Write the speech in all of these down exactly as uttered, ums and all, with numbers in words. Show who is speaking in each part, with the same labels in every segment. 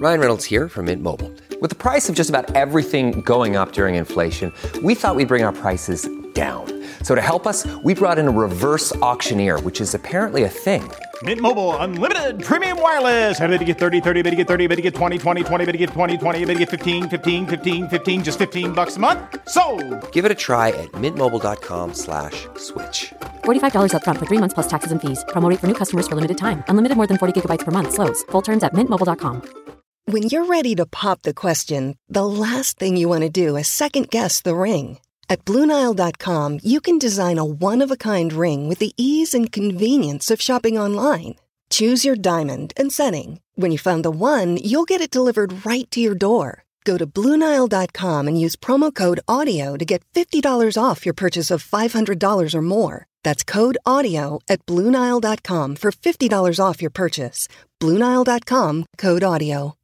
Speaker 1: Ryan Reynolds here from Mint Mobile. With the price of just about everything going up during inflation, we thought we'd bring our prices down. So to help us, we brought in a reverse auctioneer, which is apparently a thing.
Speaker 2: Mint Mobile Unlimited Premium Wireless. How to get thirty, thirty, bit to get thirty, bit to get twenty, twenty, twenty, bit to get twenty, twenty, bit to get fifteen, fifteen, fifteen, fifteen, just fifteen bucks a month? Sold!
Speaker 1: Give it a try at mintmobile.com slash switch.
Speaker 3: forty-five dollars up front for three months plus taxes and fees. Promo rate for new customers for limited time. Unlimited more than forty gigabytes per month. Slows full terms at mint mobile dot com.
Speaker 4: When you're ready to pop the question, the last thing you want to do is second-guess the ring. At Blue Nile dot com, you can design a one-of-a-kind ring with the ease and convenience of shopping online. Choose your diamond and setting. When you find the one, you'll get it delivered right to your door. Go to Blue Nile dot com and use promo code AUDIO to get fifty dollars off your purchase of five hundred dollars or more. That's code AUDIO at Blue Nile dot com for fifty dollars off your purchase. Blue Nile dot com, code AUDIO.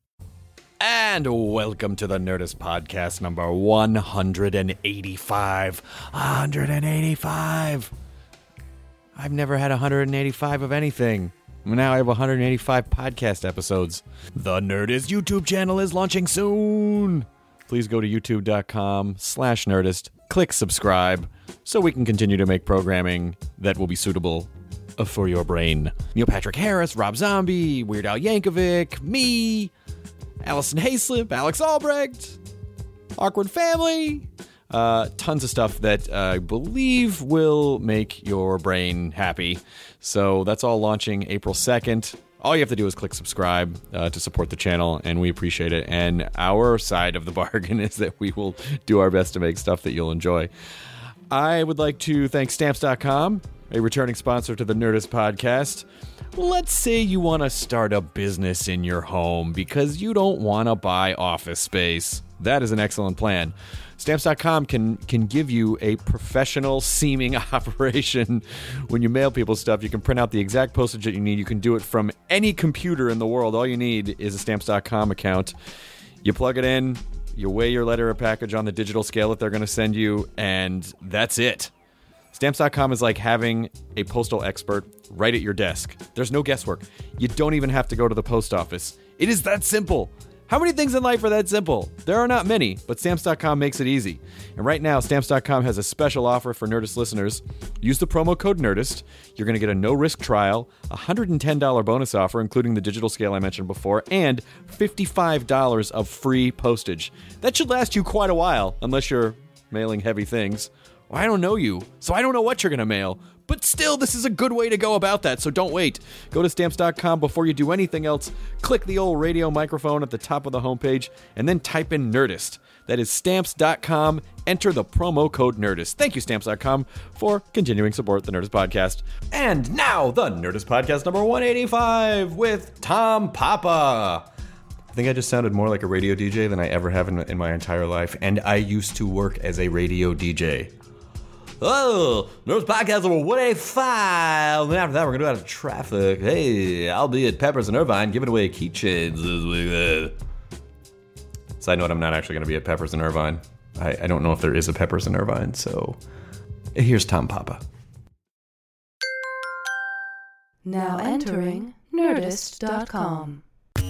Speaker 5: And welcome to the Nerdist Podcast number one hundred eighty-five. one hundred eighty-five. I've never had one hundred eighty-five of anything. Now I have one hundred eighty-five podcast episodes. The Nerdist YouTube channel is launching soon. Please go to youtube.com slash Nerdist. Click subscribe so we can continue to make programming that will be suitable for your brain. Neil Patrick Harris, Rob Zombie, Weird Al Yankovic, me, Allison Hayslip, Alex Albrecht, Awkward Family, uh, tons of stuff that uh, I believe will make your brain happy. So that's all launching April second. All you have to do is click subscribe uh, to support the channel, and we appreciate it. And our side of the bargain is that we will do our best to make stuff that you'll enjoy. I would like to thank Stamps dot com, a returning sponsor to the Nerdist Podcast. Let's say you want to start a business in your home because you don't want to buy office space. That is an excellent plan. Stamps dot com can can give you a professional seeming operation. When you mail people stuff, you can print out the exact postage that you need. You can do it from any computer in the world. All you need is a Stamps dot com account. You plug it in, you weigh your letter or package on the digital scale that they're going to send you, and that's it. Stamps dot com is like having a postal expert right at your desk. There's no guesswork. You don't even have to go to the post office. It is that simple. How many things in life are that simple? There are not many, but Stamps dot com makes it easy. And right now, Stamps dot com has a special offer for Nerdist listeners. Use the promo code NERDIST. You're going to get a no-risk trial, a one hundred ten dollars bonus offer, including the digital scale I mentioned before, and fifty-five dollars of free postage. That should last you quite a while, unless you're mailing heavy things. Well, I don't know you, so I don't know what you're going to mail. But still, this is a good way to go about that, so don't wait. Go to Stamps dot com before you do anything else. Click the old radio microphone at the top of the homepage, and then type in Nerdist. That is Stamps dot com. Enter the promo code NERDIST. Thank you, Stamps dot com, for continuing support the Nerdist Podcast. And now, the Nerdist Podcast number one eighty-five with Tom Papa. I think I just sounded more like a radio D J than I ever have in, in my entire life, and I used to work as a radio D J. Oh, Nerdist Podcast number one eighty-five. And after that, we're going to go out of traffic. Hey, I'll be at Peppers and Irvine giving away keychains this week. Side note, I'm not actually going to be at Peppers and Irvine. I, I don't know if there is a Peppers and Irvine, so here's Tom Papa.
Speaker 6: Now entering Nerdist dot com.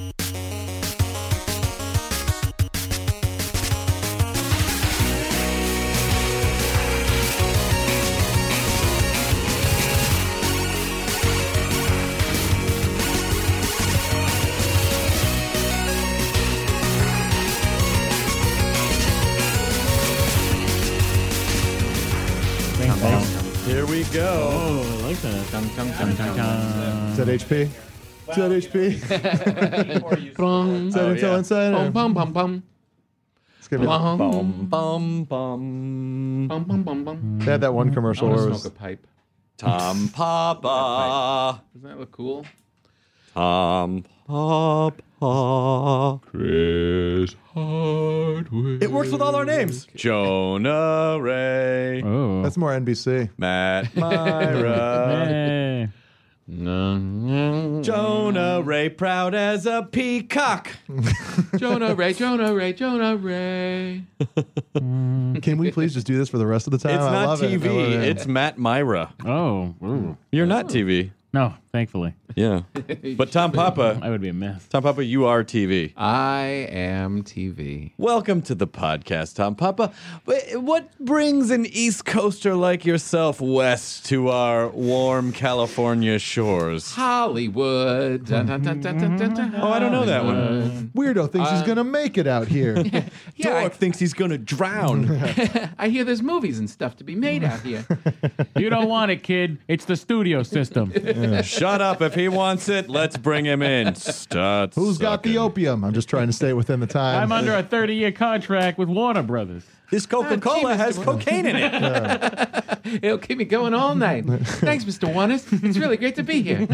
Speaker 5: Here we go.
Speaker 7: Oh, I like that. Dun, dun, dun, dun, dun.
Speaker 8: Is that H P? Is that H P? Is that Intel Inside?
Speaker 7: Bum, bum, bum, bum.
Speaker 8: Let's give it.
Speaker 7: Bum,
Speaker 5: Bum, bum, bum.
Speaker 7: bum, bum, bum, bum.
Speaker 8: They had that one commercial
Speaker 7: I
Speaker 8: where
Speaker 7: want
Speaker 8: it
Speaker 7: to
Speaker 8: was
Speaker 7: smoke a pipe.
Speaker 5: Tom Papa.
Speaker 7: Doesn't that look cool?
Speaker 5: Tom Papa.
Speaker 7: Chris Hardwick.
Speaker 5: It works with all our names. Jonah Ray.
Speaker 7: Oh.
Speaker 8: that's more N B C.
Speaker 5: Matt Myra.
Speaker 7: Hey. No, no.
Speaker 5: Jonah Ray, proud as a peacock.
Speaker 7: Jonah Ray, Jonah Ray, Jonah Ray.
Speaker 8: Can we please just do this for the rest of the time?
Speaker 5: It's
Speaker 8: I
Speaker 5: not
Speaker 8: love
Speaker 5: T V.
Speaker 8: It. I love it.
Speaker 5: It's Matt Myra.
Speaker 7: Oh. Ooh.
Speaker 5: You're not T V.
Speaker 8: No, thankfully.
Speaker 5: Yeah. But Tom Papa,
Speaker 8: I would be a mess.
Speaker 5: Tom Papa, you are T V.
Speaker 7: I am T V.
Speaker 5: Welcome to the podcast, Tom Papa. Wh- What brings an East Coaster like yourself west to our warm California shores?
Speaker 7: Hollywood. Dun, dun, dun, dun, dun, dun, dun,
Speaker 5: Oh, I don't know that one.
Speaker 9: Weirdo thinks he's gonna make it out here.
Speaker 7: Yeah,
Speaker 5: Dork thinks he's going to drown.
Speaker 7: I, I hear there's movies and stuff to be made out here.
Speaker 8: You don't want it, kid. It's the studio system.
Speaker 5: Shut up. If he wants it, let's bring him in. Start
Speaker 9: Who's got the
Speaker 5: sucking.
Speaker 9: opium? I'm just trying to stay within the time.
Speaker 8: I'm under a thirty-year contract with Warner Brothers.
Speaker 5: This Coca-Cola has cocaine in it.
Speaker 7: It'll keep me going all night. Thanks, Mister Wannis. It's really great to be here.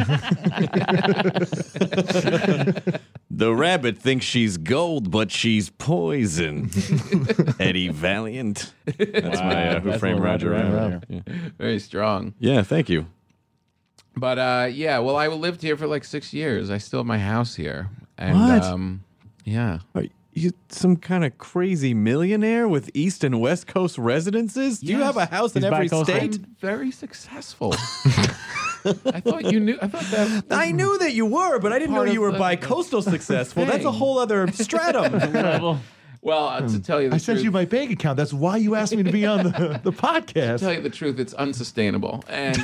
Speaker 5: The rabbit thinks she's gold, but she's poison. Eddie Valiant. That's my uh, Who
Speaker 8: That's
Speaker 5: Framed
Speaker 8: what
Speaker 5: Roger
Speaker 8: Roger
Speaker 5: Rabbit.
Speaker 8: Rabbit.
Speaker 5: Yeah.
Speaker 7: Very strong.
Speaker 5: Yeah, thank you.
Speaker 7: But uh, yeah, well, I lived here for like six years. I still have my house here. And,
Speaker 5: What?
Speaker 7: Um, yeah.
Speaker 5: Are you some kind of crazy millionaire with East and West Coast residences? Do you
Speaker 7: Yes.
Speaker 5: have a house in
Speaker 8: He's
Speaker 5: every
Speaker 8: bicoastal.
Speaker 5: state?
Speaker 7: I'm very successful. I thought you knew. I thought that.
Speaker 5: I knew that you were, but I didn't know
Speaker 7: Part
Speaker 5: you were
Speaker 7: of the-
Speaker 5: bi-coastal successful. That's a
Speaker 7: thing.
Speaker 5: whole other stratum.
Speaker 8: Level.
Speaker 7: Well, uh, to tell you the
Speaker 9: I
Speaker 7: truth,
Speaker 9: sent you my bank account. That's why you asked me to be on the, the
Speaker 7: to
Speaker 9: podcast.
Speaker 7: tell you the truth, it's unsustainable. And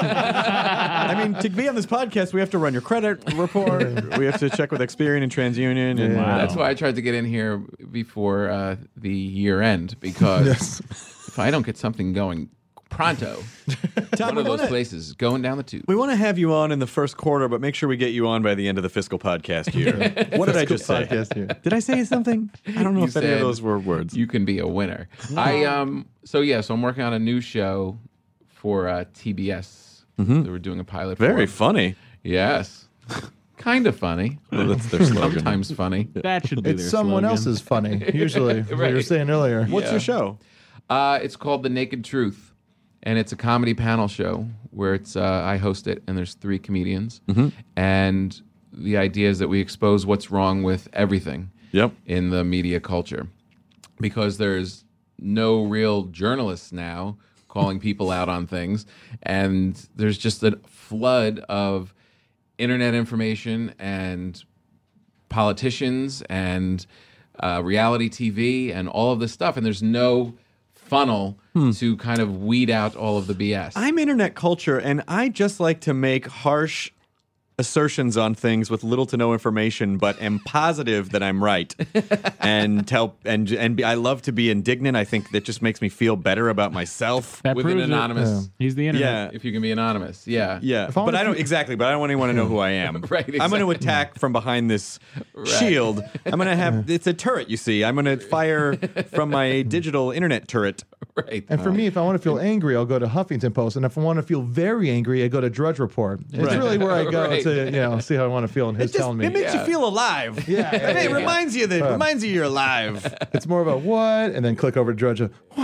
Speaker 5: I mean, to be on this podcast, we have to run your credit report. We have to check with Experian and TransUnion. And,
Speaker 8: Wow.
Speaker 7: that's why I tried to get in here before uh, the year end, because if I don't get something going pronto,
Speaker 5: Tom,
Speaker 7: one
Speaker 5: we
Speaker 7: of those
Speaker 5: wanna-
Speaker 7: places is going down the tube.
Speaker 5: We want to have you on in the first quarter, but make sure we get you on by the end of the fiscal podcast year. What did I just say?
Speaker 9: Podcast here.
Speaker 5: Did I say something? I don't know
Speaker 7: You
Speaker 5: if any of
Speaker 7: said
Speaker 5: those were words.
Speaker 7: You can be a winner. I um. So yeah, so I'm working on a new show for uh, T B S.
Speaker 5: Mm-hmm.
Speaker 7: That we're doing a pilot.
Speaker 5: Very
Speaker 7: for.
Speaker 5: funny.
Speaker 7: Yes. Kind of funny.
Speaker 5: Well, that's their slogan.
Speaker 7: Sometimes funny.
Speaker 8: That should be
Speaker 9: It's
Speaker 8: their
Speaker 9: someone
Speaker 8: slogan.
Speaker 9: else's funny, usually, what you were
Speaker 7: Right.
Speaker 9: saying earlier.
Speaker 5: What's
Speaker 7: Yeah.
Speaker 5: your show?
Speaker 7: Uh, it's called The Naked Truth, and it's a comedy panel show where it's uh, I host it, and there's three comedians, and the idea is that we expose what's wrong with everything
Speaker 5: Yep.
Speaker 7: in the media culture, because there's no real journalists now calling people out on things, and there's just a flood of internet information and politicians and uh, reality T V and all of this stuff, and there's no funnel to kind of weed out all of the B S.
Speaker 5: I'm internet culture, and I just like to make harsh assertions on things with little to no information, but am positive that I'm right, and tell and and be, I love to be indignant. I think that just makes me feel better about myself.
Speaker 8: That
Speaker 7: with an
Speaker 8: proves it.
Speaker 7: anonymous.
Speaker 8: He's the internet.
Speaker 5: Yeah.
Speaker 7: If you can be anonymous, yeah.
Speaker 5: Yeah,
Speaker 9: If I
Speaker 5: but
Speaker 9: wanna
Speaker 5: I don't
Speaker 9: keep-
Speaker 5: exactly. But I don't want anyone to know who I am.
Speaker 7: Right,
Speaker 5: I'm going to
Speaker 7: exactly.
Speaker 5: attack from behind this shield. I'm going to have it's a turret. You see, I'm going to fire from my digital internet turret.
Speaker 7: Right.
Speaker 9: And for me, if I want to feel angry, I'll go to Huffington Post. And if I want to feel very angry, I go to Drudge Report. It's
Speaker 5: Right.
Speaker 9: really where I go
Speaker 7: Right.
Speaker 9: to, you know, see how I want to feel. And his
Speaker 5: It just
Speaker 9: telling me.
Speaker 5: it makes
Speaker 7: Yeah.
Speaker 5: you feel alive.
Speaker 9: Yeah, yeah,
Speaker 5: it
Speaker 9: yeah.
Speaker 5: reminds you that reminds you you're alive.
Speaker 9: It's more about what? And then click over to Drudge.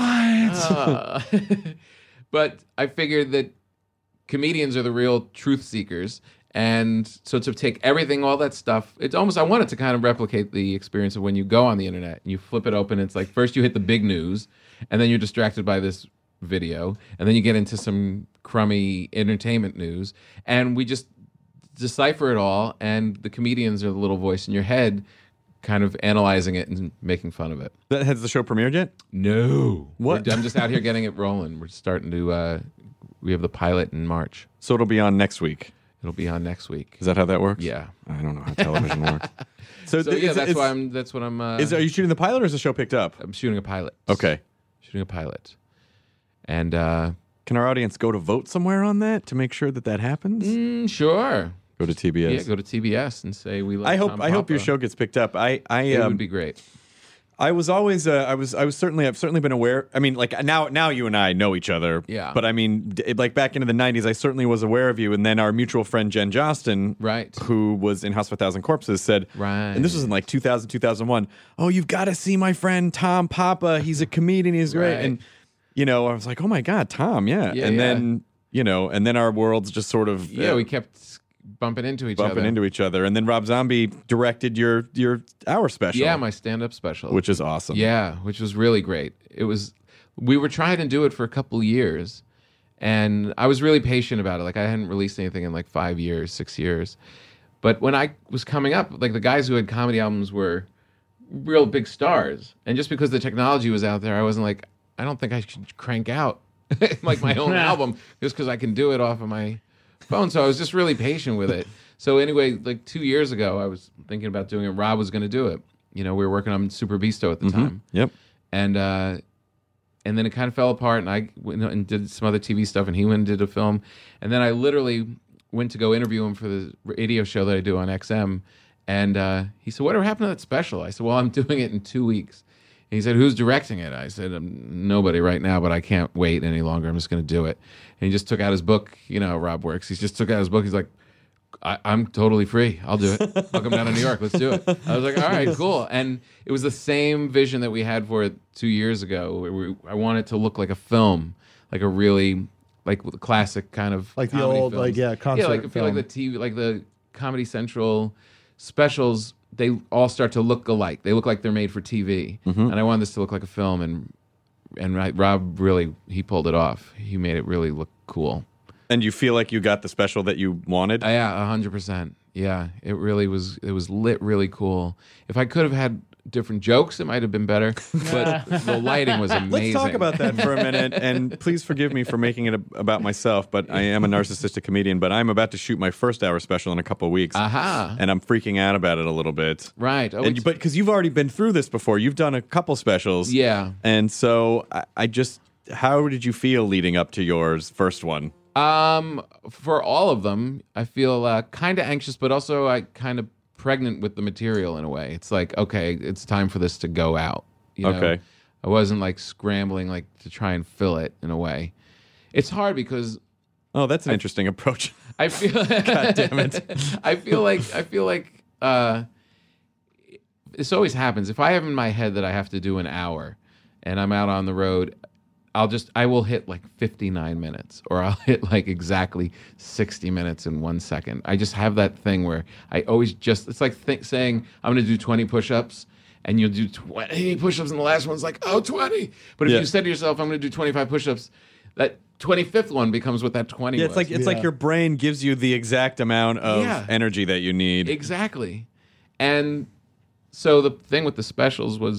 Speaker 9: What?
Speaker 7: But I figured that comedians are the real truth seekers. And so to take everything, all that stuff, it's almost, I wanted to kind of replicate the experience of when you go on the internet and you flip it open. It's like first you hit the big news, and then you're distracted by this video, and then you get into some crummy entertainment news. And we just decipher it all, and the comedians are the little voice in your head kind of analyzing it and making fun of it.
Speaker 5: That has the show premiered yet?
Speaker 7: No.
Speaker 5: What?
Speaker 7: We're- I'm just out here getting it rolling. We're starting to, uh, we have the pilot in March.
Speaker 5: So it'll be on next week.
Speaker 7: It'll be on next week.
Speaker 5: Is that how that works?
Speaker 7: Yeah.
Speaker 5: I don't know how television works. So,
Speaker 7: So
Speaker 5: th-
Speaker 7: yeah,
Speaker 5: is,
Speaker 7: that's
Speaker 5: is,
Speaker 7: why I'm, that's what I'm, uh,
Speaker 5: Is are you shooting the pilot or is the show picked up?
Speaker 7: I'm shooting a pilot.
Speaker 5: Okay.
Speaker 7: Shooting a pilot. And, uh,
Speaker 5: Can our audience go to vote somewhere on that to make sure that that happens?
Speaker 7: mm, sure.
Speaker 5: Go to T B S.
Speaker 7: Yeah, go to T B S and say we love
Speaker 5: I hope
Speaker 7: Tom
Speaker 5: I hope your
Speaker 7: Papa.
Speaker 5: show gets picked up. I I
Speaker 7: It
Speaker 5: um,
Speaker 7: would be great.
Speaker 5: I was always uh, I was I was certainly I've certainly been aware. I mean, like now now you and I know each other.
Speaker 7: Yeah.
Speaker 5: But I mean, d- like back into the nineties, I certainly was aware of you. And then our mutual friend Jen Jostin,
Speaker 7: Right.
Speaker 5: who was in House of a Thousand Corpses, said,
Speaker 7: Right.
Speaker 5: And this was in like two thousand, two thousand one. Oh, you've got to see my friend Tom Papa. He's a comedian. He's great.
Speaker 7: Right.
Speaker 5: And you know, I was like, oh my God, Tom, yeah.
Speaker 7: Yeah,
Speaker 5: and
Speaker 7: yeah.
Speaker 5: then you know, and then our worlds just sort of
Speaker 7: Yeah,
Speaker 5: uh,
Speaker 7: we kept bumping into each
Speaker 5: bumping
Speaker 7: other.
Speaker 5: into each other. And then Rob Zombie directed your your hour special.
Speaker 7: Yeah, my stand-up special.
Speaker 5: which is awesome.
Speaker 7: Yeah, which was really great. It was, we were trying to do it for a couple years, And I was really patient about it. Like I hadn't released anything in like five years, six years. But when I was coming up, like the guys who had comedy albums were real big stars. And just because the technology was out there, I wasn't like, I don't think I should crank out like my own album just because I can do it off of my phone. So I was just really patient with it. So anyway, like two years ago, I was thinking about doing it. Rob was going to do it. You know, we were working on Super Beasto at the
Speaker 10: Mm-hmm.
Speaker 7: time.
Speaker 10: Yep.
Speaker 7: And uh, and then it kind of fell apart, and I went and did some other T V stuff, and he went and did a film. And then I literally went to go interview him for the radio show that I do on X M. And uh, he said, "Whatever happened to that special?" I said, "Well, I'm doing it in two weeks." And he said, "Who's directing it?" I said, um, "Nobody right now, but I can't wait any longer. I'm just going to do it." And he just took out his book. You know how Rob works. He just took out his book. He's like, I, I'm totally free. I'll do it. I'll come down to New York. Let's do it. I was like, all right, cool. And it was the same vision that we had for it two years ago. Where we, I wanted it to look like a film, like a really, like the classic kind of
Speaker 9: Like the
Speaker 7: comedy
Speaker 9: old,
Speaker 7: films.
Speaker 9: like, yeah, concert
Speaker 7: Yeah, like I feel
Speaker 9: film.
Speaker 7: like the T V, like the Comedy Central specials. They all start to look alike. They look like they're made for T V.
Speaker 10: Mm-hmm.
Speaker 7: And I wanted this to look like a film. And and I, Rob really he pulled it off. He made it really look cool.
Speaker 10: And you feel like you got the special that you wanted?
Speaker 7: Uh, yeah, a hundred percent. Yeah, it really was. It was lit really cool. If I could have had different jokes, it might have been better. But the lighting was amazing.
Speaker 10: Let's talk about that for a minute. And please forgive me for making it a, about myself, but I am a narcissistic comedian. But I'm about to shoot my first hour special in a couple of weeks.
Speaker 7: Aha.
Speaker 10: And I'm freaking out about it a little bit.
Speaker 7: Right. Oh,
Speaker 10: And,
Speaker 7: it's-
Speaker 10: but because you've already been through this before, you've done a couple specials.
Speaker 7: Yeah.
Speaker 10: And so I, I just, how did you feel leading up to yours first one?
Speaker 7: Um, for all of them, I feel uh, kind of anxious, but also I kind of pregnant with the material in a way. It's like, okay, it's time for this to go out. You know?
Speaker 10: Okay.
Speaker 7: I wasn't like scrambling like to try and fill it in a way. It's hard because
Speaker 10: Oh, that's an interesting approach.
Speaker 7: I feel.
Speaker 10: God damn it.
Speaker 7: I feel like I feel like uh, this always happens. If I have in my head that I have to do an hour, and I'm out on the road, I'll just I will hit like fifty-nine minutes, or I'll hit like exactly sixty minutes in one second. I just have that thing where I always just it's like th- saying I'm going to do twenty push-ups. And you'll do twenty push-ups, and the last one's like, oh, twenty. But if
Speaker 10: Yeah.
Speaker 7: you said to yourself, I'm going to do twenty-five push-ups, that twenty-fifth one becomes what that twenty
Speaker 10: Yeah,
Speaker 7: was.
Speaker 10: it's like it's like your brain gives you the exact amount of
Speaker 7: Yeah.
Speaker 10: energy that you need.
Speaker 7: Exactly. And so the thing with the specials was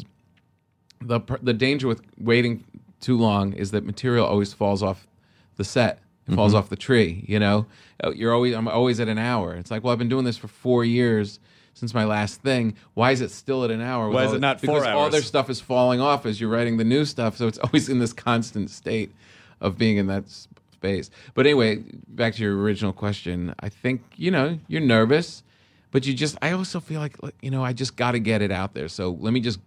Speaker 7: the pr- the danger with waiting too long is that material always falls off the set. It falls
Speaker 10: Mhm.
Speaker 7: off the tree, you know? Uh, You're always I'm always at an hour. It's like, well, I've been doing this for four years since my last thing. Why is it still at an hour? with
Speaker 10: Why is
Speaker 7: all
Speaker 10: it
Speaker 7: the-
Speaker 10: not four
Speaker 7: because all
Speaker 10: hours?
Speaker 7: their stuff is falling off as you're writing the new stuff, so it's always in this constant state of being in that s- space. But anyway, back to your original question. I think, you know, you're nervous, but you just I also feel like, like, you know, I just got to get it out there. So let me just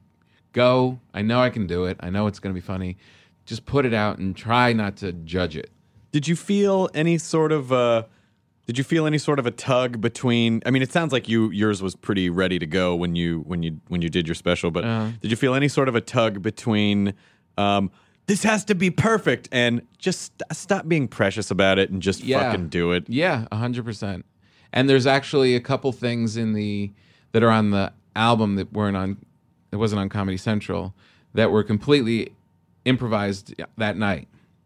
Speaker 7: go. I know I can do it. I know it's going to be funny. Just put it out and try not to judge it.
Speaker 10: Did you feel any sort of uh did you feel any sort of a tug between I mean it sounds like you yours was pretty ready to go when you when you when you did your special, but
Speaker 7: Uh.
Speaker 10: did you feel any sort of a tug between um this has to be perfect and just st- stop being precious about it and just fucking do it?
Speaker 7: Yeah, one hundred percent. And there's actually a couple things in the that are on the album that weren't on that wasn't on Comedy Central that were completely improvised that night.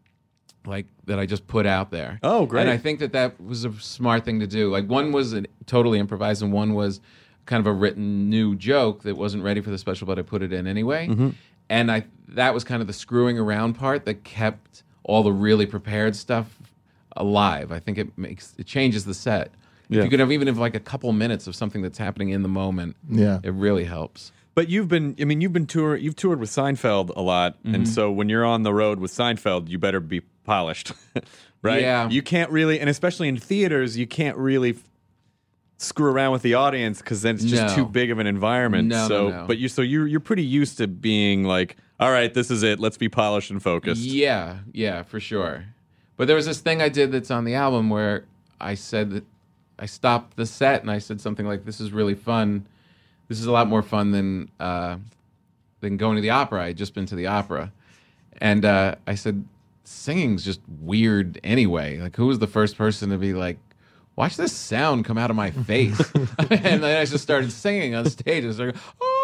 Speaker 7: Like that I just put out there.
Speaker 10: Oh, great.
Speaker 7: And I think that that was a smart thing to do. Like one was an, totally improvised and one was kind of a written new joke that wasn't ready for the special, but I put it in anyway.
Speaker 10: Mhm.
Speaker 7: And I that was kind of the screwing around part that kept all the really prepared stuff alive. I think it makes it changes the set.
Speaker 10: Yeah.
Speaker 7: If you could have even have like a couple minutes of something that's happening in the moment,
Speaker 9: Yeah.
Speaker 7: it really helps.
Speaker 10: But you've been, I mean, you've been tour, you've toured with Seinfeld a lot, and
Speaker 7: Mhm.
Speaker 10: so when you're on the road with Seinfeld, you better be polished, right?
Speaker 7: Yeah.
Speaker 10: You can't really, and especially in theaters, you can't really f- screw around with the audience because then it's just
Speaker 7: No.
Speaker 10: too big of an environment.
Speaker 7: No, no,
Speaker 10: so,
Speaker 7: no.
Speaker 10: but you, so you're you're pretty used to being like, all right, this is it. Let's be polished and focused.
Speaker 7: Yeah, yeah, for sure. But there was this thing I did that's on the album where I said that I stopped the set and I said something like, "This is really fun. This is a lot more fun than uh, than going to the opera. I had just been to the opera," and uh, I said, "Singing's just weird anyway. Like, who was the first person to be like, watch this sound come out of my face?" And then I just started singing on stage. I was like, "Oh!"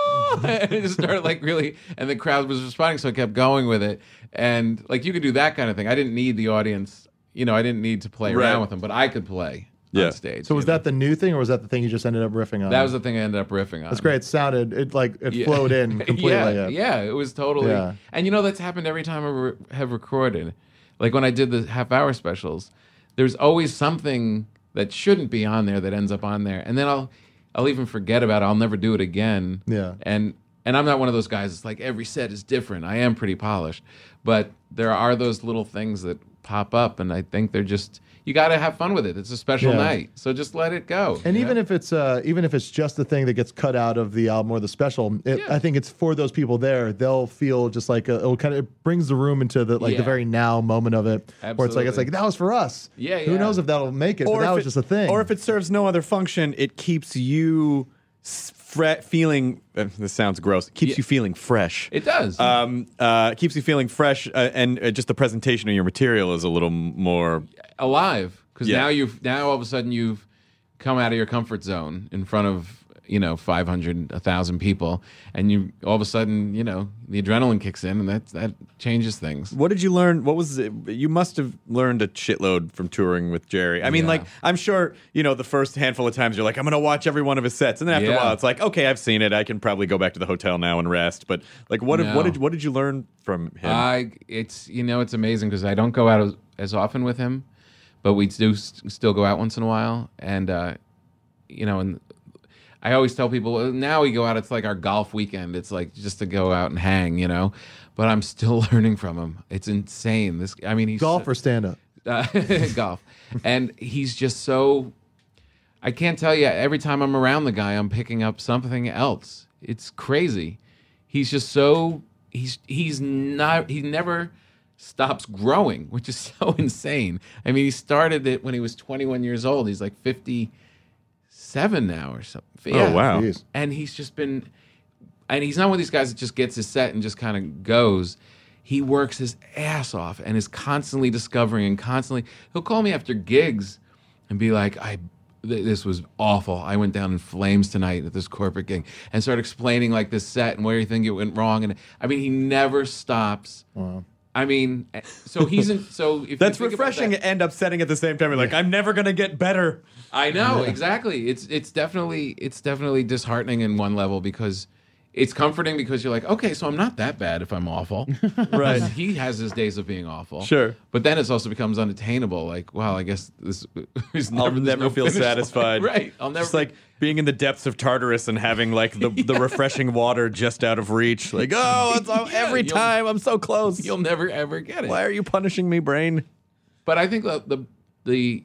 Speaker 7: oh, and it just started like really, and the crowd was responding, so I kept going with it. And like you could do that kind of thing. I didn't need the audience, you know, I didn't need to play
Speaker 10: Right.
Speaker 7: around with them, but I could play
Speaker 10: Yeah.
Speaker 7: on stage.
Speaker 9: So was
Speaker 7: you know?
Speaker 9: that the new thing, or was that the thing you just ended up riffing on?
Speaker 7: That was the thing I ended up riffing on.
Speaker 9: That's great. It sounded it like it
Speaker 7: Yeah.
Speaker 9: flowed in completely.
Speaker 7: yeah,
Speaker 9: yeah.
Speaker 7: yeah, it was totally.
Speaker 9: Yeah.
Speaker 7: And you know that's happened every time I re- have recorded. Like when I did the half hour specials, there's always something that shouldn't be on there that ends up on there, and then I'll I'll even forget about it. I'll never do it again.
Speaker 9: Yeah.
Speaker 7: And and I'm not one of those guys. It's like every set is different. I am pretty polished, but there are those little things that pop up, and I think they're just. You got to have fun with it. It's a special
Speaker 9: Yeah.
Speaker 7: night, so just let it go.
Speaker 9: And
Speaker 7: you
Speaker 9: even
Speaker 7: know?
Speaker 9: if it's uh, even if it's just the thing that gets cut out of the album or the special, it,
Speaker 7: Yeah.
Speaker 9: I think it's for those people there. They'll feel just like a, it'll kind of it brings the room into the like
Speaker 7: Yeah.
Speaker 9: the very now moment of it, where it's like it's
Speaker 7: Absolutely.
Speaker 9: like that was for us.
Speaker 7: Yeah,
Speaker 9: Who
Speaker 7: yeah.
Speaker 9: knows if that'll make it? But
Speaker 10: Or
Speaker 9: that
Speaker 10: if
Speaker 9: was
Speaker 10: it-
Speaker 9: just a thing.
Speaker 10: Or if it serves no other function, it keeps you s- fre- feeling. Uh, this sounds gross. It keeps
Speaker 7: Yeah.
Speaker 10: you feeling fresh.
Speaker 7: it does.
Speaker 10: Um, uh, keeps you feeling fresh, uh, and uh, just the presentation of your material is a little m- more.
Speaker 7: alive because
Speaker 10: Yeah.
Speaker 7: now you've now all of a sudden you've come out of your comfort zone in front of you know five hundred, a thousand people, and you all of a sudden you know the adrenaline kicks in, and that that changes things.
Speaker 10: What did you learn? What was it? You must have learned a shitload from touring with Jerry. I mean,
Speaker 7: Yeah.
Speaker 10: like, I'm sure, you know, the first handful of times you're like, I'm going to watch every one of his sets. And then after a
Speaker 7: Yeah.
Speaker 10: while, it's like, okay, I've seen it. I can probably go back to the hotel now and rest. But, like, what,
Speaker 7: No.
Speaker 10: what, did, what did you learn from him?
Speaker 7: I it's you know it's amazing because I don't go out as, as often with him, but we do s- still go out once in a while, and uh, you know and. I always tell people well, now we go out. It's like our golf weekend. It's like just to go out and hang, you know. But I'm still learning from him. It's insane. This, I mean, he's
Speaker 9: golf or stand up.
Speaker 7: uh, golf, and he's just so. I can't tell you. Every time I'm around the guy, I'm picking up something else. It's crazy. He's just so. He's he's not. He never stops growing, which is so insane. I mean, he started it when he was twenty-one years old. He's like fifty. Seven now or something.
Speaker 10: Oh, wow.
Speaker 9: Jeez.
Speaker 7: And he's just been, and he's not one of these guys that just gets his set and just kind of goes. He works his ass off and is constantly discovering and constantly. He'll call me after gigs and be like, "I, th- this was awful. I went down in flames tonight at this corporate gig," and start explaining like this set and where you think it went wrong. And I mean, he never stops.
Speaker 9: Wow.
Speaker 7: I mean, so he's in, so if
Speaker 10: That's
Speaker 7: you think about
Speaker 10: refreshing
Speaker 7: that-
Speaker 10: and upsetting at the same time. You're like, I'm never going to get better.
Speaker 7: I know exactly. It's it's definitely it's definitely disheartening in one level because it's comforting because you're like, okay, so I'm not that bad if I'm awful.
Speaker 10: Right.
Speaker 7: He has his days of being awful.
Speaker 10: Sure.
Speaker 7: But then it also becomes unattainable. Like, wow, I guess this is never,
Speaker 10: I'll
Speaker 7: there's
Speaker 10: never
Speaker 7: no
Speaker 10: feel
Speaker 7: finish line.
Speaker 10: satisfied.
Speaker 7: Right. I'll never.
Speaker 10: Just like being in the depths of Tartarus and having like the, the refreshing water just out of reach. Like, oh, it's all,
Speaker 7: Yeah,
Speaker 10: every
Speaker 7: you'll-
Speaker 10: time I'm so close.
Speaker 7: you'll never ever get it.
Speaker 10: Why are you punishing me, brain?
Speaker 7: But I think the, the the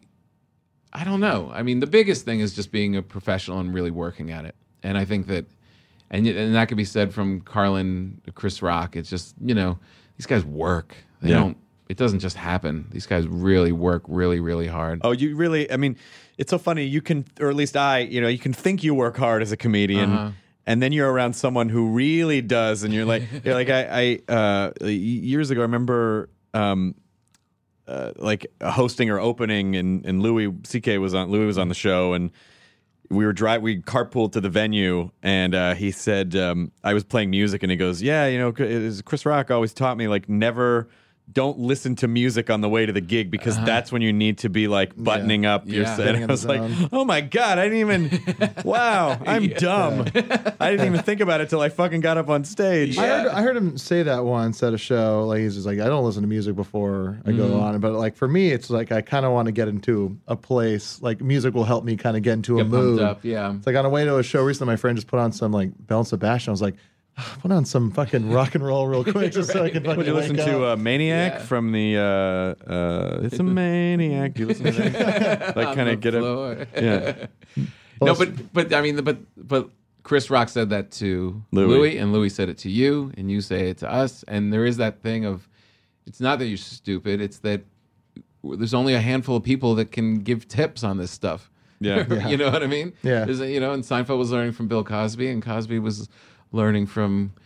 Speaker 7: I don't know. I mean, the biggest thing is just being a professional and really working at it. And I think that, and y- and that could be said from Carlin to Chris Rock. It's just you know these guys work. They
Speaker 10: Yeah.
Speaker 7: don't. It doesn't just happen. These guys really work really really hard.
Speaker 10: Oh, you really? I mean, it's so funny. You can, or at least I, you know, you can think you work hard as a comedian,
Speaker 7: Uh-huh.
Speaker 10: and then you're around someone who really does, and you're like, you're like, I, I uh, years ago, I remember, um, uh, like hosting or opening, and and Louis C K was on. Louis was on the show, and we were drive. We carpooled to the venue, and uh, he said, um, I was playing music, and he goes, yeah, you know, Chris Rock always taught me like never. Don't listen to music on the way to the gig because
Speaker 7: Uh-huh.
Speaker 10: that's when you need to be like buttoning up your
Speaker 7: Yeah.
Speaker 10: set.
Speaker 9: Getting in
Speaker 10: I was
Speaker 9: the
Speaker 10: like,
Speaker 9: zone.
Speaker 10: oh my God, I didn't even, wow, I'm dumb. I didn't even think about it till I fucking got up on stage.
Speaker 9: I heard, I heard him say that once at a show. Like he's just like, I don't listen to music before I go
Speaker 7: Mm-hmm.
Speaker 9: on. But like for me, it's like I kind of want to get into a place. Like music will help me kind of get into a
Speaker 7: Get pumped
Speaker 9: mood.
Speaker 7: up, yeah.
Speaker 9: It's like on the way to a show recently, my friend just put on some like Belle and Sebastian. I was like, "Ah, put on some fucking rock and roll real quick just so I can fucking
Speaker 10: Would you listen
Speaker 9: wake
Speaker 10: to
Speaker 9: up.
Speaker 10: uh, Maniac
Speaker 7: Yeah.
Speaker 10: from the, uh, uh, it's a Maniac. Do you listen to that? Like
Speaker 7: On
Speaker 10: kind
Speaker 7: the
Speaker 10: of get
Speaker 7: floor.
Speaker 10: it. Yeah.
Speaker 7: No, but but I mean, but but Chris Rock said that to
Speaker 10: Louis.
Speaker 7: Louis. and Louis said it to you, and you say it to us, and there is that thing of, it's not that you're stupid, it's that there's only a handful of people that can give tips on this stuff.
Speaker 10: Yeah.
Speaker 9: Yeah.
Speaker 7: You know what I mean?
Speaker 9: Yeah.
Speaker 7: There's a- you know, and Seinfeld was learning from Bill Cosby, and Cosby was learning from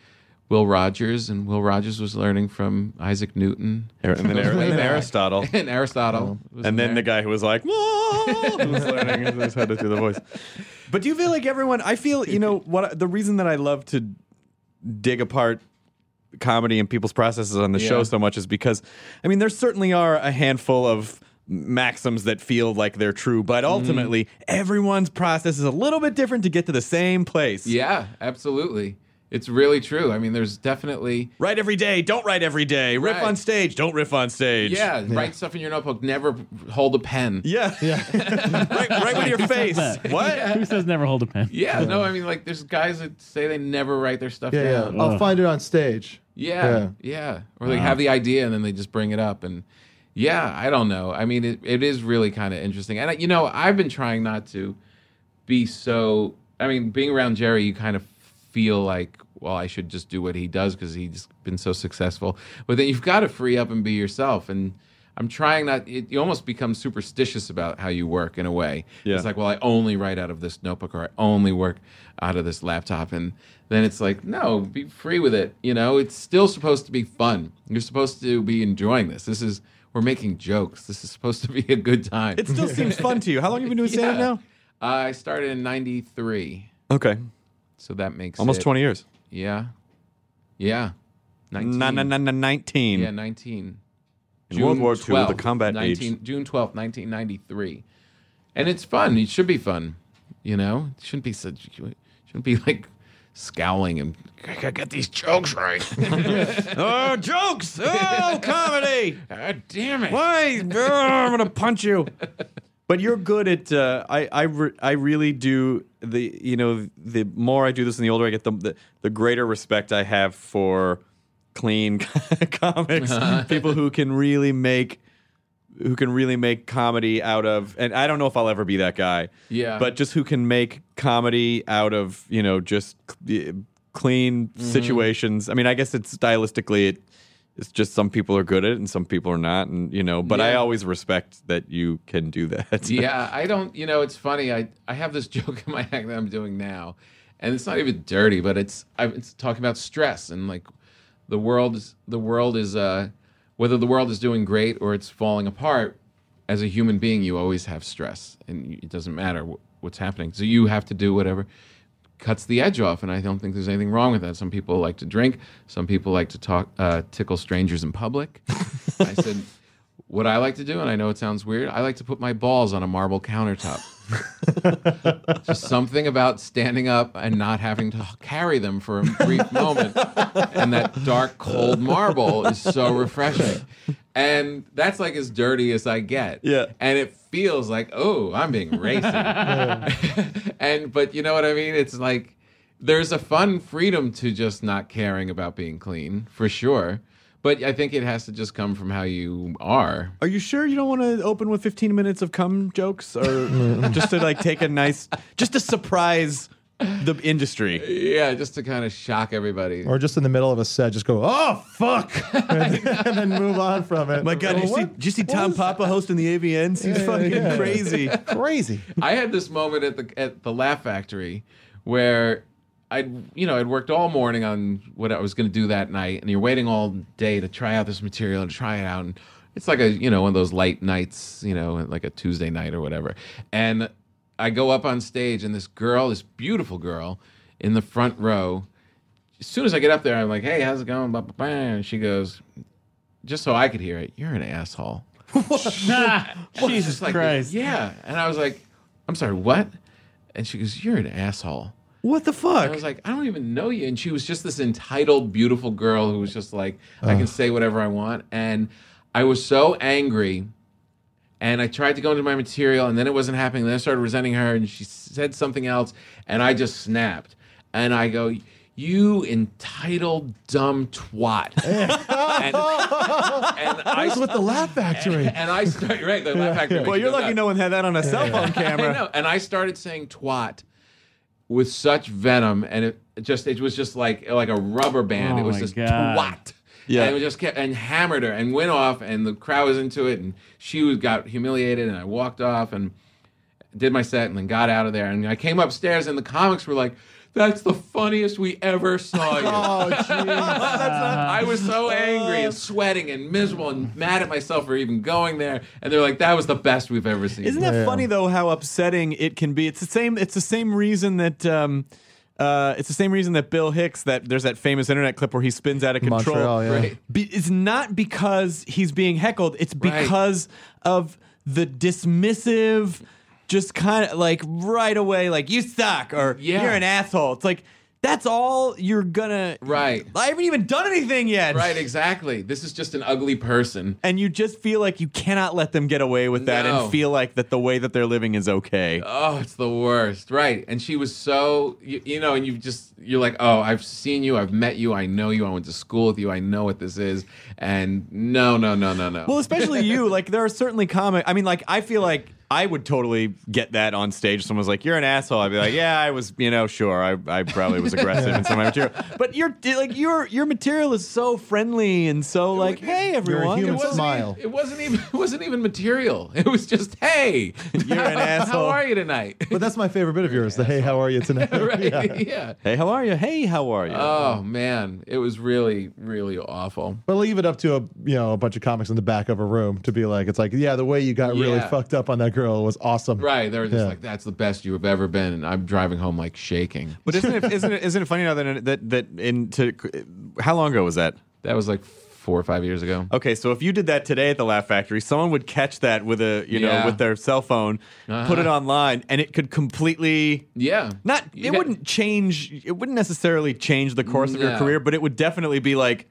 Speaker 7: Will Rogers, and Will Rogers was learning from Isaac Newton.
Speaker 10: And then,
Speaker 7: Goes way
Speaker 10: and
Speaker 7: back.
Speaker 10: Aristotle.
Speaker 7: and Aristotle. was in
Speaker 10: And then
Speaker 7: there.
Speaker 10: the guy who was like, whoa, who was learning his how to do the voice. But do you feel like everyone, I feel, you know, what the reason that I love to dig apart comedy and people's processes on the
Speaker 7: Yeah.
Speaker 10: show so much is because, I mean, there certainly are a handful of maxims that feel like they're true, but ultimately
Speaker 7: Mm-hmm.
Speaker 10: everyone's process is a little bit different to get to the same place.
Speaker 7: Yeah, absolutely. It's really true. I mean, there's definitely...
Speaker 10: Write every day, don't write every day. Riff
Speaker 7: Right.
Speaker 10: on stage, don't riff on stage.
Speaker 7: Yeah, write stuff in your notebook. Never hold a pen.
Speaker 10: Yeah. Yeah. right, right with your face. What?
Speaker 8: Who says never hold a pen?
Speaker 7: Yeah, no, I mean, like, there's guys that say they never write their stuff
Speaker 9: Yeah, yeah.
Speaker 7: down.
Speaker 9: I'll find it on stage.
Speaker 7: Yeah, yeah. Or they
Speaker 8: Wow.
Speaker 7: have the idea and then they just bring it up. And yeah, I don't know. I mean, it, it is really kind of interesting. And, you know, I've been trying not to be so... I mean, being around Jerry, you kind of feel like, well, I should just do what he does because he's been so successful. But then you've got to free up and be yourself. And I'm trying not... It, you almost become superstitious about how you work in a way.
Speaker 10: Yeah.
Speaker 7: It's like, well, I only write out of this notebook or I only work out of this laptop. And then it's like, no, be free with it. You know, it's still supposed to be fun. You're supposed to be enjoying this. This is... We're making jokes. This is supposed to be a good time.
Speaker 10: It still seems fun to you. How long have you been doing stand-up now?
Speaker 7: Uh, I started in ninety-three.
Speaker 10: Okay.
Speaker 7: So that makes
Speaker 10: Almost
Speaker 7: it-
Speaker 10: twenty years.
Speaker 7: Yeah. Yeah. nineteen.
Speaker 10: Na, na, na, na, nineteen.
Speaker 7: Yeah, nineteen.
Speaker 10: In World War Two,
Speaker 7: twelfth,
Speaker 10: the combat
Speaker 7: nineteen,
Speaker 10: age.
Speaker 7: June twelfth, nineteen ninety-three. And it's fun. It should be fun. You know? It shouldn't be such... shouldn't be like scowling and... I gotta get these jokes right.
Speaker 10: Oh, jokes! Oh, comedy!
Speaker 7: God damn it.
Speaker 10: Why? Oh, I'm gonna punch you. But you're good at. Uh, I I, re- I really do the. You know, the more I do this, and the older I get, the the, the greater respect I have for clean comics, people who can really make. Who can really make comedy out of, and I don't know if I'll ever be that guy.
Speaker 7: Yeah.
Speaker 10: But just who can make comedy out of, you know, just uh, clean
Speaker 7: Mm-hmm.
Speaker 10: situations. I mean, I guess it's stylistically, it, it's just some people are good at it and some people are not, and you know. But I
Speaker 7: Yeah.
Speaker 10: always respect that you can do that.
Speaker 7: Yeah, I don't, you know, it's funny. I, I have this joke in my act that I'm doing now, and it's not even dirty, but it's I'm it's talking about stress and like the world is the world is uh whether the world is doing great or it's falling apart. As a human being, you always have stress, and it doesn't matter wh- what's happening. So you have to do whatever cuts the edge off, and I don't think there's anything wrong with that. Some people like to drink. Some people like to talk, uh, tickle strangers in public. I said, what I like to do, and I know it sounds weird, I like to put my balls on a marble countertop. Just something about standing up and not having to carry them for a brief moment. And that dark, cold marble is so refreshing. And that's like as dirty as I get.
Speaker 10: Yeah.
Speaker 7: And it feels like, oh, I'm being racy. And but you know what I mean? It's like there's a fun freedom to just not caring about being clean, for sure. But I think it has to just come from how you are.
Speaker 10: Are you sure you don't want to open with fifteen minutes of cum jokes, or just to like take a nice, just to surprise the industry?
Speaker 7: Yeah, just to kind of shock everybody.
Speaker 9: Or just in the middle of a set, just go, oh, fuck, and, and then move on from it.
Speaker 10: My God, did you see, did you see Tom Papa hosting the A V N? He's
Speaker 9: Yeah,
Speaker 10: fucking
Speaker 9: yeah.
Speaker 10: crazy.
Speaker 9: Crazy.
Speaker 7: I had this moment at the at the Laugh Factory where I'd you know I'd worked all morning on what I was going to do that night, and you're waiting all day to try out this material and try it out, and it's like a you know one of those light nights, you know, like a Tuesday night or whatever. And I go up on stage, and this girl, this beautiful girl, in the front row. As soon as I get up there, I'm like, "Hey, how's it going?" Blah, blah, blah. And she goes, just so I could hear it, "You're an asshole."
Speaker 8: Nah, Jesus
Speaker 7: Just like,
Speaker 8: Christ.
Speaker 7: yeah. And I was like, "I'm sorry, what?" And she goes, "You're an asshole."
Speaker 10: What the fuck?
Speaker 7: And I was like, "I don't even know you." And she was just this entitled, beautiful girl who was just like, I can say whatever I want. And I was so angry. And I tried to go into my material, and then it wasn't happening. Then I started resenting her, and she said something else, and I just snapped. And I go, "You entitled dumb twat." and, and I
Speaker 9: was with the Laugh Factory.
Speaker 7: And, and I started right, the Laugh Factory.
Speaker 10: Well,
Speaker 7: makes
Speaker 10: you're
Speaker 7: no
Speaker 10: lucky
Speaker 7: doubt.
Speaker 10: no one had that on a cell phone
Speaker 7: I
Speaker 10: camera.
Speaker 7: know. And I started saying twat with such venom, and it just it was just like like a rubber band.
Speaker 8: Oh
Speaker 7: it was
Speaker 8: my
Speaker 7: just
Speaker 8: God.
Speaker 7: twat.
Speaker 10: Yeah.
Speaker 7: And it just kept and hammered her and went off, and the crowd was into it, and she was, got humiliated, and I walked off and did my set and then got out of there. And I came upstairs, and the comics were like, that's the funniest we ever saw you.
Speaker 9: Oh, jeez.
Speaker 7: I was so angry and sweating and miserable and mad at myself for even going there. And they're like, that was the best we've ever seen.
Speaker 10: Isn't that
Speaker 9: Yeah.
Speaker 10: funny though? How upsetting it can be. It's the same. It's the same reason that. Um, uh, it's the same reason that Bill Hicks. That there's that famous internet clip where he spins out of control.
Speaker 9: Montreal, yeah.
Speaker 7: Right.
Speaker 10: Be, it's not because he's being heckled. It's
Speaker 7: Right.
Speaker 10: because of the dismissive, just kind of like right away, like you suck or
Speaker 7: Yeah.
Speaker 10: you're an asshole. It's like that's all you're gonna.
Speaker 7: Right.
Speaker 10: I haven't even done anything yet.
Speaker 7: Right, exactly. This is just an ugly person.
Speaker 10: And you just feel like you cannot let them get away with that
Speaker 7: No.
Speaker 10: and feel like that the way that they're living is okay.
Speaker 7: Oh, it's the worst. Right. And she was so, you, you know, and you just, you're like, oh, I've seen you. I've met you. I know you. I went to school with you. I know what this is. And no, no, no, no, no.
Speaker 10: Well, especially you. Like, there are certainly comic. I mean, like, I feel like I would totally get that on stage. Someone's like, "You're an asshole." I'd be like, "Yeah, I was. You know, sure. I, I probably was aggressive in some of my material." But your like your your material is so friendly and so like, "Hey, everyone."
Speaker 9: human
Speaker 7: It wasn't
Speaker 9: smile.
Speaker 7: even- It wasn't even. It wasn't even material. It was just, hey,
Speaker 10: You're an asshole.
Speaker 7: How are you tonight?
Speaker 9: But that's my favorite bit of yours. The hey, how are you tonight?
Speaker 7: right?
Speaker 9: Yeah.
Speaker 7: Yeah.
Speaker 10: Hey, how are you? Hey, how are you?
Speaker 7: Oh man, it was really, really awful.
Speaker 9: But leave it up to a you know a bunch of comics in the back of a room to be like, it's like, yeah, the way you got really
Speaker 7: Yeah.
Speaker 9: fucked up on that girl was awesome.
Speaker 7: Right? They were just
Speaker 9: Yeah.
Speaker 7: like, "That's the best you have ever been," and I'm driving home like shaking.
Speaker 10: But isn't it isn't it isn't it funny now that that that in to how long ago was that?
Speaker 7: That was like four or five years ago.
Speaker 10: Okay, so if you did that today at the Laugh Factory, someone would catch that with a you know
Speaker 7: Yeah.
Speaker 10: with their cell phone,
Speaker 7: Uh-huh.
Speaker 10: put it online, and it could completely
Speaker 7: Yeah.
Speaker 10: not.
Speaker 7: You
Speaker 10: it
Speaker 7: got-
Speaker 10: wouldn't change. It wouldn't necessarily change the course of your
Speaker 7: No.
Speaker 10: career, but it would definitely be like.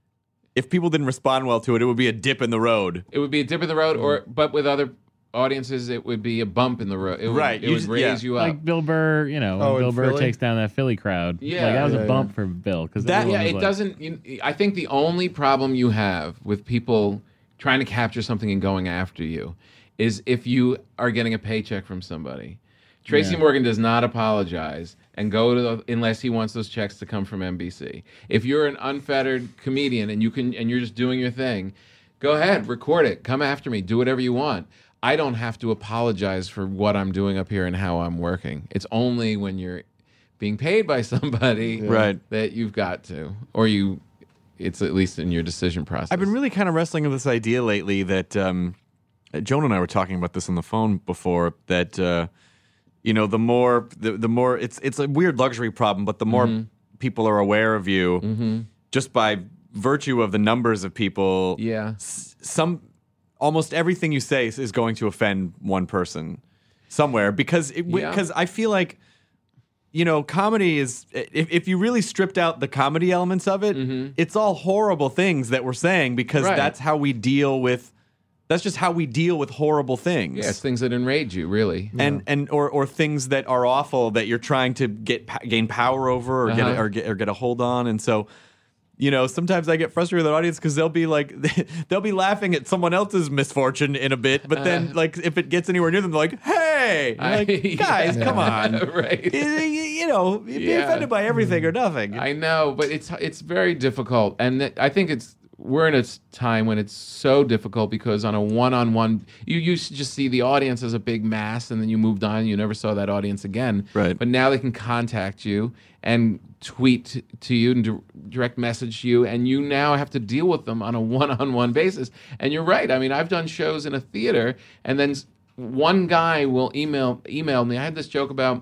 Speaker 10: If people didn't respond well to it, it would be a dip in the road.
Speaker 7: It would be a dip in the road, or but with other audiences, it would be a bump in the road. It would,
Speaker 10: Right,
Speaker 7: It
Speaker 10: you
Speaker 7: would
Speaker 10: just-
Speaker 7: raise
Speaker 10: yeah.
Speaker 7: you up.
Speaker 11: Like Bill Burr, you know, when
Speaker 9: Oh, in
Speaker 11: Bill Burr
Speaker 9: Philly?
Speaker 11: takes down that Philly crowd.
Speaker 7: Yeah.
Speaker 11: Like, that was
Speaker 9: Yeah,
Speaker 11: a
Speaker 9: yeah.
Speaker 11: bump for Bill. Because
Speaker 10: That-
Speaker 7: Yeah, it doesn't. You, I think the only problem you have with people trying to capture something and going after you is if you are getting a paycheck from somebody. Tracy
Speaker 11: Yeah.
Speaker 7: Morgan does not apologize and go to the, unless he wants those checks to come from N B C. If you're an unfettered comedian and you can and you're just doing your thing, go ahead, record it, come after me, do whatever you want. I don't have to apologize for what I'm doing up here and how I'm working. It's only when you're being paid by somebody
Speaker 10: Right.
Speaker 7: that you've got to, or you, it's at least in your decision process.
Speaker 10: I've been really kind of wrestling with this idea lately that um, Joan and I were talking about this on the phone before. That uh, you know, the more the, the more it's it's a weird luxury problem, but the more
Speaker 7: Mm-hmm.
Speaker 10: people are aware of you, just by virtue of the numbers of people.
Speaker 7: Yeah.
Speaker 10: s- some almost everything you say is, is going to offend one person somewhere because it,
Speaker 7: Yeah.
Speaker 10: because I feel like. You know, comedy is, if, if you really stripped out the comedy elements of it, it's all horrible things that we're saying because
Speaker 7: Right.
Speaker 10: that's how we deal with, that's just how we deal with horrible things.
Speaker 7: Yeah, it's things that enrage you, really.
Speaker 10: And, and or, or things that are awful that you're trying to get pa- gain power over or, get,
Speaker 7: Uh-huh.
Speaker 10: or, get, or get a hold on. And so, you know, sometimes I get frustrated with the audience because they'll be like, they'll be laughing at someone else's misfortune in a bit, but then, like, if it gets anywhere near them, they're like, hey, You're like,
Speaker 7: Uh-huh. I-
Speaker 10: guys,
Speaker 7: yeah.
Speaker 10: come on.
Speaker 7: Right.
Speaker 10: You, you know, be
Speaker 7: Yeah.
Speaker 10: offended by everything or nothing.
Speaker 7: I know, but it's it's very difficult, and th- I think it's we're in a s- time when it's so difficult because on a one-on-one, you used to just see the audience as a big mass, and then you moved on, and you never saw that audience again.
Speaker 10: Right.
Speaker 7: But now they can contact you and tweet to you and di- direct message you, and you now have to deal with them on a one-on-one basis. And you're right. I mean, I've done shows in a theater, and then s- one guy will email email me. I had this joke about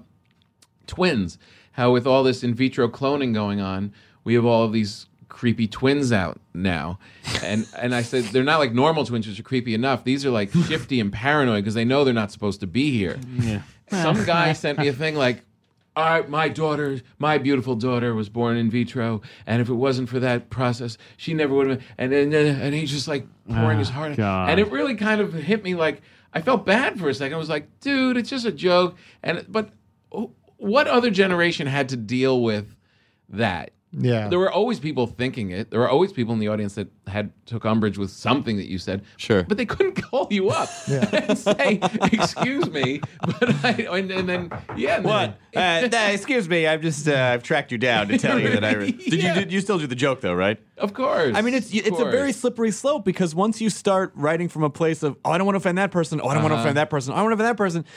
Speaker 7: twins, how with all this in vitro cloning going on, we have all of these creepy twins out now. And and I said, they're not like normal twins, which are creepy enough. These are like shifty and paranoid because they know they're not supposed to be here.
Speaker 11: Yeah.
Speaker 7: Some guy sent me a thing like, all right, my daughter, my beautiful daughter was born in vitro, and if it wasn't for that process, she never would have been. And and, and he's just like pouring
Speaker 11: Oh,
Speaker 7: his heart out.
Speaker 11: God.
Speaker 7: And it really kind of hit me like, I felt bad for a second. I was like, dude, it's just a joke. And but what other generation had to deal with that?
Speaker 9: Yeah.
Speaker 7: There were always people thinking it. There were always people in the audience that had took umbrage with something that you said.
Speaker 10: Sure.
Speaker 7: But they couldn't call you up and say, excuse me. But I, and, and then, yeah. and
Speaker 10: What?
Speaker 7: then-
Speaker 10: Uh, nah, excuse me, I've just uh, I've tracked you down to tell you that I. Re- Did
Speaker 7: Yeah.
Speaker 10: you did you still do the joke though, right?
Speaker 7: Of course.
Speaker 10: I mean, it's
Speaker 7: Of
Speaker 10: it's a very
Speaker 7: course.
Speaker 10: slippery slope because once you start writing from a place of oh, I don't want to offend that person, oh, I don't want to
Speaker 7: Uh-huh.
Speaker 10: offend that person, I don't want to offend that person.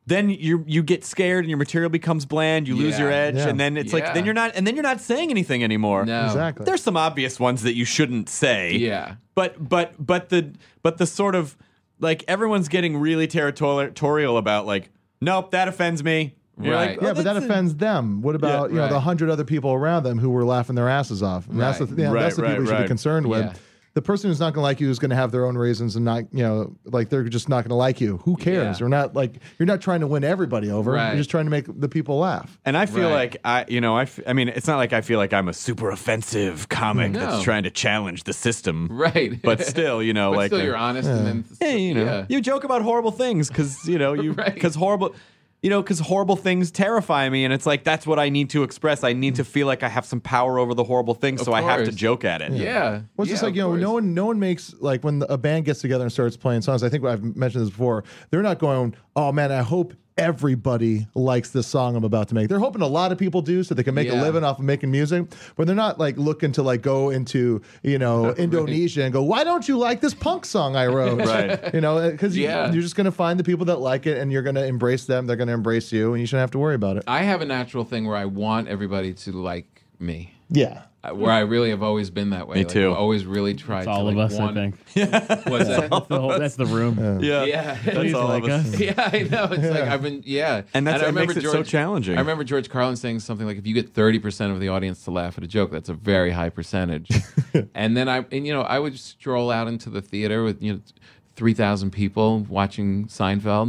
Speaker 10: then you you get scared and your material becomes bland. You lose
Speaker 7: Yeah.
Speaker 10: your edge,
Speaker 9: Yeah.
Speaker 10: and then it's
Speaker 7: Yeah.
Speaker 10: like then you're not and then you're not saying anything anymore.
Speaker 7: No.
Speaker 9: Exactly.
Speaker 10: There's some obvious ones that you shouldn't say.
Speaker 7: Yeah.
Speaker 10: But but but the but the sort of like everyone's getting really territorial about like, nope, that offends me. You're
Speaker 7: Right.
Speaker 10: like,
Speaker 9: Yeah,
Speaker 10: oh,
Speaker 9: but that
Speaker 10: that's a-
Speaker 9: offends them. What about you know
Speaker 7: right.
Speaker 9: the hundred other people around them who were laughing their asses off? And that's the
Speaker 7: Right.
Speaker 9: th- yeah,
Speaker 10: Right,
Speaker 9: that's the
Speaker 10: right,
Speaker 9: people you should
Speaker 10: right.
Speaker 9: be concerned with.
Speaker 7: Yeah.
Speaker 9: The person who's not going to like you is going to have their own reasons and not you know like they're just not going to like you. Who cares?
Speaker 7: Yeah.
Speaker 9: You're not like you're not trying to win everybody over.
Speaker 7: Right.
Speaker 9: You're just trying to make the people laugh.
Speaker 10: And I feel
Speaker 7: Right.
Speaker 10: like I, you know, I, f- I mean, it's not like I feel like I'm a super offensive comic
Speaker 7: No.
Speaker 10: that's trying to challenge the system,
Speaker 7: Right.
Speaker 10: But still, you know,
Speaker 7: But
Speaker 10: like
Speaker 7: still,
Speaker 10: uh,
Speaker 7: you're honest, and then
Speaker 10: Hey, you know,
Speaker 7: yeah.
Speaker 10: you joke about horrible things because you know you
Speaker 7: Right.
Speaker 10: because horrible. You know, because horrible things terrify me, and it's like that's what I need to express. I need to feel like I have some power over the horrible things,
Speaker 7: Of
Speaker 10: so I have to
Speaker 7: course.
Speaker 10: joke at it.
Speaker 7: Yeah.
Speaker 9: Well, it's just
Speaker 7: Yeah,
Speaker 9: like you
Speaker 7: of
Speaker 9: know,
Speaker 7: course.
Speaker 9: no one, no one makes like when a band gets together and starts playing songs. I think I've mentioned this before. They're not going, "Oh man, I hope everybody likes this song I'm about to make." They're hoping a lot of people do, so they can make a
Speaker 7: Yeah.
Speaker 9: living off of making music. But they're not like looking to like go into you know Indonesia and go, "Why don't you like this punk song I wrote?"
Speaker 10: Right.
Speaker 9: You know, because
Speaker 7: Yeah.
Speaker 9: you, you're just going to find the people that like it, and you're going to embrace them. They're going to embrace you, and you shouldn't have to worry about it.
Speaker 7: I have a natural thing where I want everybody to like me.
Speaker 9: Yeah.
Speaker 7: Uh, Where I really have always been that way.
Speaker 10: Me
Speaker 7: Like,
Speaker 10: too.
Speaker 7: I've always really tried
Speaker 11: It's
Speaker 7: to
Speaker 11: all
Speaker 7: like,
Speaker 11: of us,
Speaker 7: want,
Speaker 11: I think.
Speaker 7: What's that?
Speaker 11: That's the, whole, that's the room.
Speaker 10: Yeah,
Speaker 7: Yeah.
Speaker 10: that's
Speaker 11: Please
Speaker 10: all
Speaker 11: like
Speaker 10: of us.
Speaker 11: us.
Speaker 7: Yeah, I know. It's like I've been, yeah.
Speaker 10: And that's-
Speaker 7: I
Speaker 10: it
Speaker 7: remember
Speaker 10: makes it so challenging.
Speaker 7: I remember George Carlin saying something like, if you get thirty percent of the audience to laugh at a joke, that's a very high percentage. And then I, and you know, I would stroll out into the theater with, you know, three thousand people watching Seinfeld.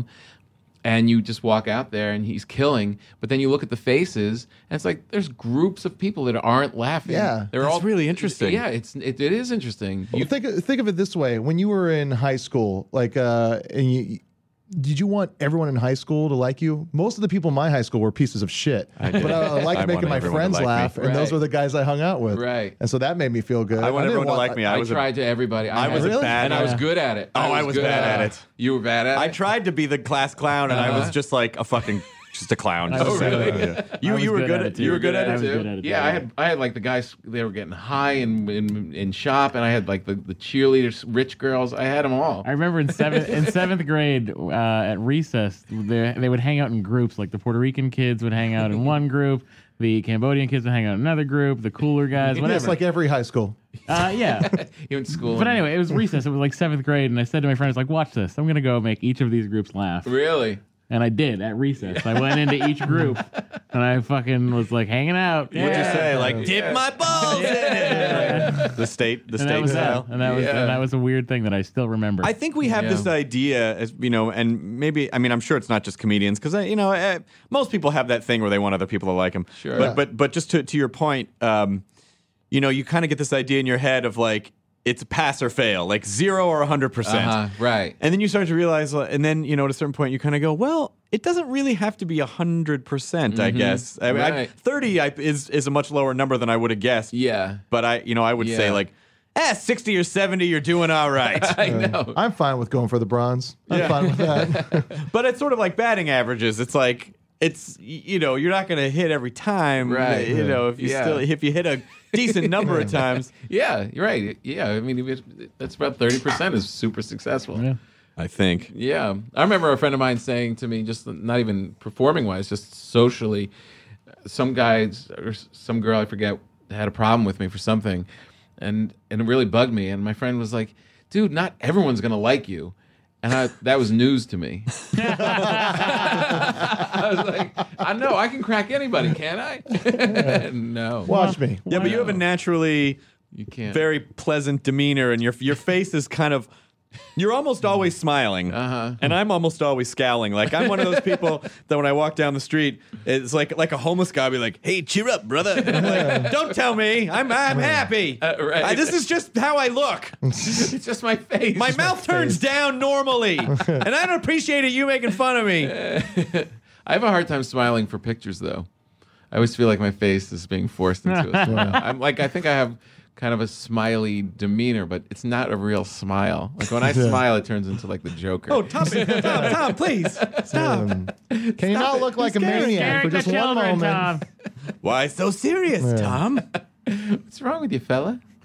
Speaker 7: And you just walk out there and he's killing, but then you look at the faces and it's like there's groups of people that aren't laughing.
Speaker 9: Yeah.
Speaker 7: they're
Speaker 10: That's
Speaker 7: all
Speaker 10: really interesting.
Speaker 7: Yeah, it's it, it is interesting.
Speaker 9: Well,
Speaker 7: You-
Speaker 9: think think of it this way: when you were in high school, like, uh, and you, did you want everyone in high school to like you? Most of the people in my high school were pieces of shit,
Speaker 10: I did.
Speaker 9: but I, I liked
Speaker 10: I
Speaker 9: making
Speaker 10: wanted
Speaker 9: my
Speaker 10: everyone to
Speaker 9: friends
Speaker 10: like me.
Speaker 9: laugh, and those
Speaker 7: Right.
Speaker 9: were the guys I hung out with.
Speaker 7: Right.
Speaker 9: And so that made me feel good.
Speaker 10: I want
Speaker 9: didn't
Speaker 10: everyone to like me.
Speaker 7: I,
Speaker 10: I was a-
Speaker 7: tried to everybody.
Speaker 10: I
Speaker 7: had-
Speaker 10: was a
Speaker 9: Really?
Speaker 10: bad.
Speaker 7: and I was
Speaker 11: Yeah.
Speaker 7: good at it.
Speaker 10: Oh, I was
Speaker 7: good
Speaker 10: bad at it.
Speaker 7: You were bad at it.
Speaker 10: I tried to be the class clown, and I was
Speaker 7: Uh-huh.
Speaker 10: just like a fucking just a clown.
Speaker 11: I
Speaker 10: Just
Speaker 11: was-
Speaker 10: a-
Speaker 7: Oh, really?
Speaker 10: yeah. You
Speaker 11: I was
Speaker 10: you were
Speaker 11: good
Speaker 10: good
Speaker 11: at
Speaker 10: at
Speaker 11: it, too.
Speaker 10: you were good at
Speaker 11: I
Speaker 10: it
Speaker 11: was
Speaker 10: too.
Speaker 11: good at it.
Speaker 7: Yeah, I had I had like the guys they were getting high in in, in shop, and I had like the, the cheerleaders, rich girls. I had them all.
Speaker 11: I remember in seventh in seventh grade uh, at recess, they, they would hang out in groups. Like the Puerto Rican kids would hang out in one group, the Cambodian kids would hang out in another group, the cooler guys, whatever.
Speaker 9: It's like every high school.
Speaker 11: uh, yeah.
Speaker 7: You in school?
Speaker 11: But anyway, it was recess. It was like seventh grade, and I said to my friends, "Like, watch this. I'm gonna go make each of these groups laugh."
Speaker 7: Really?
Speaker 11: And I did at recess. I went into each group, and I fucking was like hanging out.
Speaker 10: What'd you say? Like dip my balls in it. The state, the
Speaker 11: And that
Speaker 10: state
Speaker 11: was
Speaker 10: style.
Speaker 11: that. And that was
Speaker 7: Yeah.
Speaker 11: and that was a weird thing that I still remember.
Speaker 10: I think we have
Speaker 7: Yeah.
Speaker 10: this idea, as you know, and maybe I mean I'm sure it's not just comedians because you know uh, most people have that thing where they want other people to like them.
Speaker 7: Sure.
Speaker 10: But
Speaker 9: Yeah.
Speaker 10: but but just to to your point, um, you know, you kind of get this idea in your head of like it's pass or fail, like zero or a hundred percent.
Speaker 7: Uh-huh, right.
Speaker 10: And then you start to realize, uh, and then you know, at a certain point, you kind of go, well, it doesn't really have to be a hundred percent, I guess. I mean, I,
Speaker 7: Right.
Speaker 10: thirty I, is is a much lower number than I would have guessed.
Speaker 7: Yeah.
Speaker 10: But I, you know, I would say
Speaker 7: Yeah.
Speaker 10: like, eh, sixty or seventy, you're doing all right.
Speaker 7: I know.
Speaker 9: I'm fine with going for the bronze. I'm
Speaker 10: Yeah.
Speaker 9: fine with that.
Speaker 10: But it's sort of like batting averages. It's like it's y- you know, you're not going to hit every time.
Speaker 7: Right.
Speaker 10: You know, if you
Speaker 7: Yeah.
Speaker 10: still if you hit a decent number of times.
Speaker 7: Yeah, you're right. Yeah, I mean, it- that's about thirty percent is super successful.
Speaker 11: Yeah.
Speaker 10: I think.
Speaker 7: Yeah. I remember a friend of mine saying to me, just not even performing wise, just socially, some guys or some girl, I forget, had a problem with me for something. And, and it really bugged me. And my friend was like, dude, not everyone's going to like you. And I, that was news to me. I was like, I know, I can crack anybody, can't I? No.
Speaker 9: Watch me.
Speaker 10: Yeah, but you have a naturally
Speaker 7: You can't.
Speaker 10: very pleasant demeanor, and your your face is kind of. You're almost always smiling,
Speaker 7: Uh-huh.
Speaker 10: and I'm almost always scowling. Like I'm one of those people that when I walk down the street, it's like like a homeless guy will be like, "Hey, cheer up, brother!" And I'm like, "Don't tell me, I'm I'm happy.
Speaker 7: Uh, right.
Speaker 10: I- this is just how I look.
Speaker 7: It's just my face.
Speaker 10: My mouth turns down normally, and I don't appreciate it. You making fun of me."
Speaker 7: I have a hard time smiling for pictures, though. I always feel like my face is being forced into a smile. I'm like, I think I have kind of a smiley demeanor, but it's not a real smile. Like when I smile, it turns into like the Joker.
Speaker 10: Oh, Tom, Tom, Tom, please stop.
Speaker 9: Um, can you not look like a maniac for
Speaker 11: Scaring the
Speaker 9: just one
Speaker 11: children,
Speaker 9: moment?
Speaker 11: Tom.
Speaker 10: Why so serious, Tom?
Speaker 7: What's wrong with you, fella?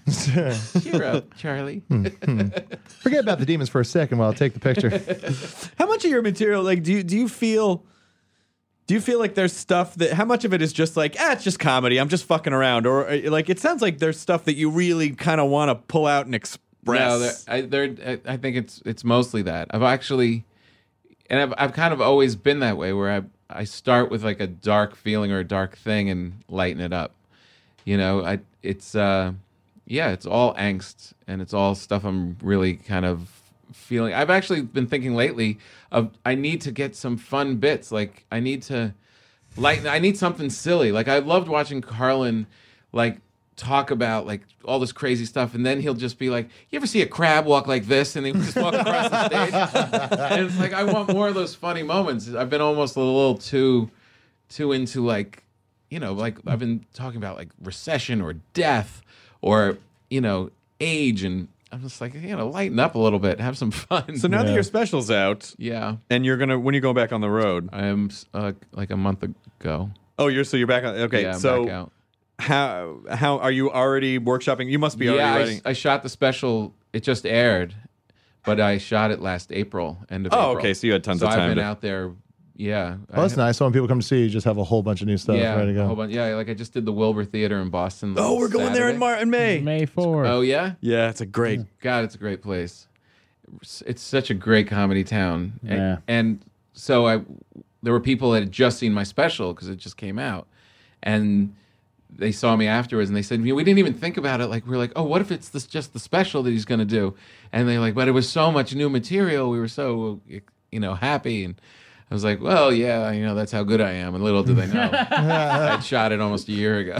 Speaker 7: Cheer up, Charlie.
Speaker 9: Forget about the demons for a second while I take the picture.
Speaker 10: How much of your material, like, do you do you feel? Do you feel like there's stuff that? How much of it is just like, ah, it's just comedy. I'm just fucking around, or uh, like it sounds like there's stuff that you really kind of want to pull out and express.
Speaker 7: No, there, I, there, I think it's it's mostly that. I've actually, and I've I've kind of always been that way, where I I start with like a dark feeling or a dark thing and lighten it up. You know, I it's uh, yeah, it's all angst and it's all stuff I'm really kind of feeling. I've actually been thinking lately of I need to get some fun bits. Like I need to lighten. I need something silly. Like I loved watching Carlin, like talk about like all this crazy stuff, and then he'll just be like, "You ever see a crab walk like this?" And he just walk across the stage. And it's like I want more of those funny moments. I've been almost a little too, too into like, you know, like I've been talking about like recession or death or you know age and. I'm just like, you know, lighten up a little bit, have some fun.
Speaker 10: So now yeah. that your special's out,
Speaker 7: yeah,
Speaker 10: and you're gonna when are you going back on the road?
Speaker 7: I am uh, like a month ago.
Speaker 10: Oh, you're so you're back on. Okay,
Speaker 7: yeah, I'm
Speaker 10: so
Speaker 7: back out.
Speaker 10: how how are you already workshopping? You must be already
Speaker 7: yeah,
Speaker 10: writing.
Speaker 7: I, I shot the special. It just aired, but I shot it last April, end of
Speaker 10: oh,
Speaker 7: April.
Speaker 10: Oh, okay, so you had tons
Speaker 7: so
Speaker 10: of time.
Speaker 7: I've been
Speaker 10: to...
Speaker 7: out there. Yeah.
Speaker 9: Well, that's nice. So when people come to see you, you just have a whole bunch of new stuff
Speaker 7: yeah,
Speaker 9: ready to go.
Speaker 7: A whole bunch, yeah, like I just did the Wilbur Theater in Boston.
Speaker 10: Oh, we're going
Speaker 7: Saturday.
Speaker 10: there in, Mar- in May.
Speaker 11: May fourth.
Speaker 7: Oh, yeah?
Speaker 10: Yeah, it's a great.
Speaker 7: God, it's a great place. It's such a great comedy town.
Speaker 11: Yeah.
Speaker 7: And, and so I, there were people that had just seen my special because it just came out. And they saw me afterwards and they said, we didn't even think about it. Like, we were like, oh, what if it's this, just the special that he's going to do? And they're like, but it was so much new material. We were so, you know, happy. And I was like, well, yeah, you know, that's how good I am. And little did they know, I'd shot it almost a year ago.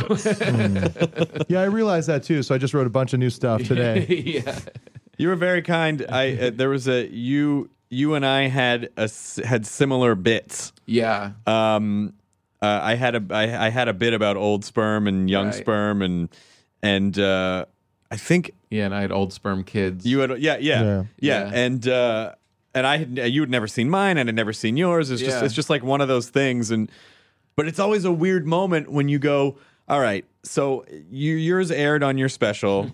Speaker 9: mm. Yeah, I realized that too. So I just wrote a bunch of new stuff today.
Speaker 7: Yeah,
Speaker 10: you were very kind. I uh, there was a you you and I had a had similar bits.
Speaker 7: Yeah.
Speaker 10: Um, uh, I had a I, I had a bit about old sperm and young
Speaker 7: Right.
Speaker 10: sperm and and uh, I think
Speaker 7: yeah, and I had old sperm kids.
Speaker 10: you had yeah yeah yeah,
Speaker 7: Yeah.
Speaker 10: and. Uh, And I had, you had never seen mine, and I'd never seen yours. It's just,
Speaker 7: Yeah.
Speaker 10: it's just like one of those things. And but it's always a weird moment when you go, all right, so you, yours aired on your special,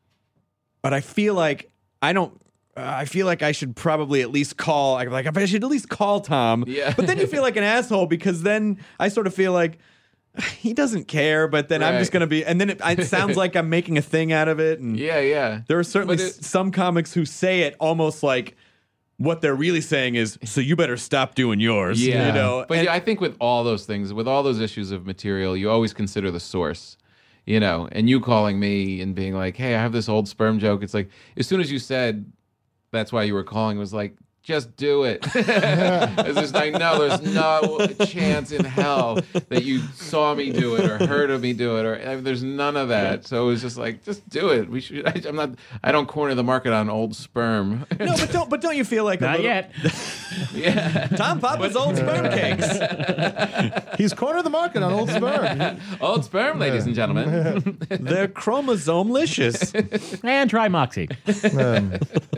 Speaker 10: but I feel like I don't. Uh, I feel like I should probably at least call. Like I should at least call Tom.
Speaker 7: Yeah.
Speaker 10: But then you feel like an asshole because then I sort of feel like he doesn't care. But then I'm
Speaker 7: Right.
Speaker 10: just gonna be. And then it, it sounds like I'm making a thing out of it. And
Speaker 7: Yeah, yeah.
Speaker 10: there are certainly
Speaker 7: But it-
Speaker 10: s- some comics who say it almost like. What they're really saying is, so you better stop doing yours.
Speaker 7: Yeah,
Speaker 10: You know?
Speaker 7: but
Speaker 10: And-
Speaker 7: yeah, I think with all those things, with all those issues of material, you always consider the source, you know. And you calling me and being like, "Hey, I have this old sperm joke." It's like as soon as you said that's why you were calling, it was like, just do it. It's just like, no, there's no chance in hell that you saw me do it or heard of me do it, or I mean, there's none of that. So it was just like, just do it. We should. I, I'm not. I don't corner the market on old sperm.
Speaker 10: no, but don't. But don't you feel like a
Speaker 11: Not
Speaker 10: little-
Speaker 11: yet.
Speaker 7: Yeah,
Speaker 10: Tom Papa's old sperm cakes.
Speaker 9: He's cornered the market on old sperm.
Speaker 7: old sperm, ladies and gentlemen.
Speaker 10: They're chromosome-licious.
Speaker 11: And try Moxie.
Speaker 9: Um,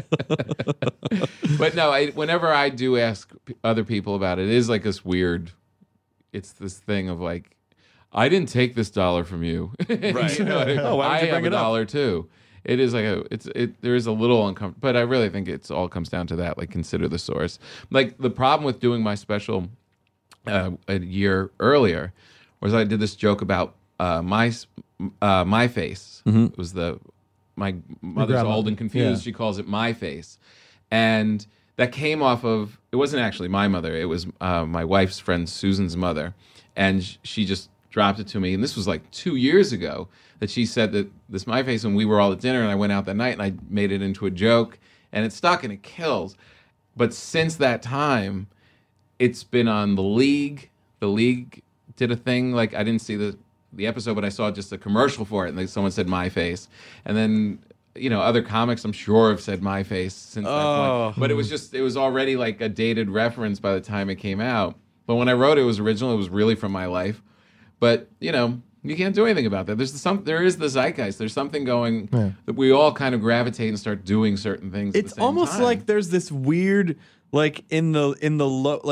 Speaker 7: But no, I, whenever I do ask p- other people about it, it is like this weird. It's this thing of like, I didn't take this dollar from you.
Speaker 10: Right.
Speaker 7: You know what I mean?
Speaker 10: Oh, why would
Speaker 7: I
Speaker 10: you
Speaker 7: have
Speaker 10: bring
Speaker 7: a
Speaker 10: it up?
Speaker 7: dollar too. It is like a. It's it. There is a little uncomfortable, but I really think it's all comes down to that. Like, consider the source. Like the problem with doing my special uh, a year earlier was I did this joke about uh, my uh, my face.
Speaker 10: Mm-hmm.
Speaker 7: It was the my mother's
Speaker 9: grandma.
Speaker 7: old and confused.
Speaker 9: Yeah.
Speaker 7: She calls it my face, and that came off of. It wasn't actually my mother. It was uh, my wife's friend Susan's mother, and sh- she just dropped it to me. And this was like two years ago that she said that this my face when we were all at dinner, and I went out that night and I made it into a joke, and it stuck and it kills. But since that time, it's been on The League. The League did a thing, like I didn't see the the episode, but I saw just a commercial for it, and like someone said my face, and then you know other comics I'm sure have said my face since that
Speaker 10: Oh.
Speaker 7: point. But it was just it was already like a dated reference by the time it came out. But when I wrote it, it was original. It was really from my life. But you know you can't do anything about that. There's some there is the zeitgeist. There's something going
Speaker 9: Yeah.
Speaker 7: that we all kind of gravitate and start doing certain things. at
Speaker 10: It's
Speaker 7: the same
Speaker 10: almost
Speaker 7: time.
Speaker 10: like there's this weird, like in the in the low, like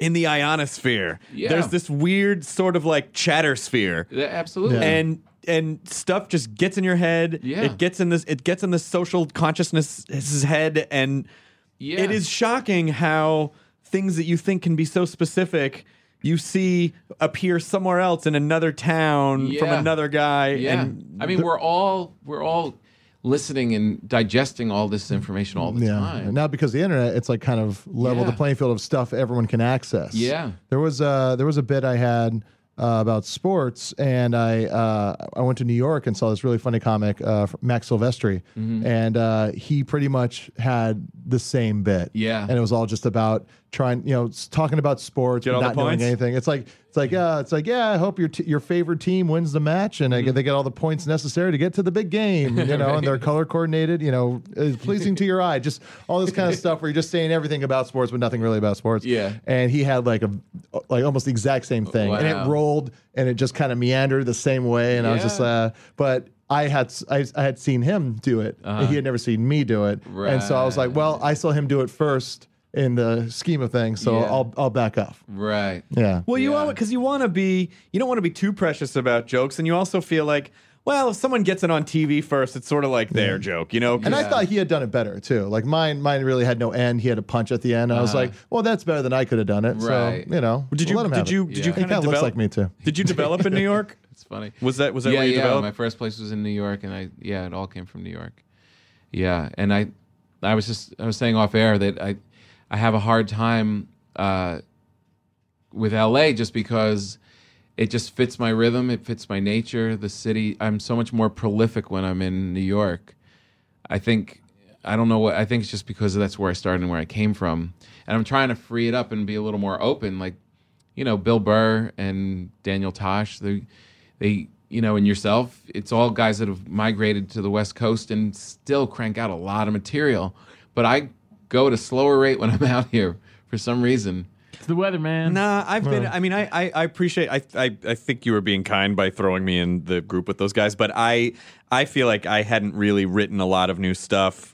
Speaker 10: in the ionosphere.
Speaker 7: Yeah.
Speaker 10: There's this weird sort of like chatter sphere.
Speaker 7: Yeah, absolutely.
Speaker 9: Yeah.
Speaker 10: And and stuff just gets in your head.
Speaker 7: Yeah.
Speaker 10: It gets in this it gets in the social consciousness' head, and
Speaker 7: Yeah.
Speaker 10: it is shocking how things that you think can be so specific you see appear somewhere else in another town from
Speaker 7: Yeah.
Speaker 10: another guy.
Speaker 7: Yeah.
Speaker 10: And
Speaker 7: I mean, we're all we're all listening and digesting all this information all the
Speaker 9: Yeah.
Speaker 7: time.
Speaker 9: And now because of the internet, it's like kind of leveled
Speaker 7: Yeah.
Speaker 9: the playing field of stuff everyone can access.
Speaker 7: Yeah.
Speaker 9: There was a there was a bit I had uh, about sports, and I uh, I went to New York and saw this really funny comic, uh, from Max Silvestri,
Speaker 7: Mm-hmm.
Speaker 9: and uh, he pretty much had the same bit.
Speaker 7: Yeah.
Speaker 9: and it was all just about trying, you know, s- talking about sports,
Speaker 10: Get
Speaker 9: but
Speaker 10: all the
Speaker 9: not knowing
Speaker 10: points?
Speaker 9: anything. It's like it's like yeah, it's like yeah, I hope your t- your favorite team wins the match, and I get, they get all the points necessary to get to the big game, you know, and they're color coordinated, you know, is pleasing to your eye, just all this kind of stuff where you're just saying everything about sports but nothing really about sports.
Speaker 7: Yeah.
Speaker 9: And he had like a like almost the exact same thing, and it
Speaker 7: Wow.
Speaker 9: rolled and it just kind of meandered the same way, and I was just
Speaker 7: Yeah.
Speaker 9: uh, but. I had I, I had seen him do it.
Speaker 7: Uh-huh.
Speaker 9: He had never seen me do it, and so I was like, "Well, I saw him do it first in the scheme of things, so
Speaker 7: Yeah.
Speaker 9: I'll I'll back off."
Speaker 7: Right.
Speaker 9: Yeah.
Speaker 10: Well, you
Speaker 7: Yeah.
Speaker 10: want because you want to be you don't want to be too precious about jokes, and you also feel like, well, if someone gets it on T V first, it's sort of like their joke, you know. 'Cause-
Speaker 9: And I thought he had done it better too. Like mine, mine really had no end. He had a punch at the end. I was
Speaker 7: Uh-huh.
Speaker 9: like, "Well, that's better than I could have done it."
Speaker 7: Right.
Speaker 9: So you know,
Speaker 10: Did you
Speaker 9: let him
Speaker 10: did
Speaker 9: have
Speaker 10: you
Speaker 9: it.
Speaker 10: did
Speaker 7: Yeah.
Speaker 10: you
Speaker 9: He
Speaker 10: kind
Speaker 9: kind
Speaker 10: of
Speaker 9: of looks
Speaker 10: develop?
Speaker 9: like me too.
Speaker 10: Did you develop in New York?
Speaker 7: It's funny.
Speaker 10: Was that was that
Speaker 7: yeah,
Speaker 10: where you
Speaker 7: yeah.
Speaker 10: developed?
Speaker 7: My first place was in New York, and I yeah, it all came from New York. Yeah, and I, I was just I was saying off air that I, I have a hard time uh, with L A just because it just fits my rhythm, it fits my nature. The city, I'm so much more prolific when I'm in New York. I think I don't know what I think it's just because that's where I started and where I came from, and I'm trying to free it up and be a little more open, like. You know, Bill Burr and Daniel Tosh, they, they, you know, and yourself, it's all guys that have migrated to the West Coast and still crank out a lot of material. But I go at a slower rate when I'm out here for some reason.
Speaker 11: It's the weather, man.
Speaker 10: Nah, I've been. I mean, I, I, I appreciate. I, I, I think you were being kind by throwing me in the group with those guys, but I, I feel like I hadn't really written a lot of new stuff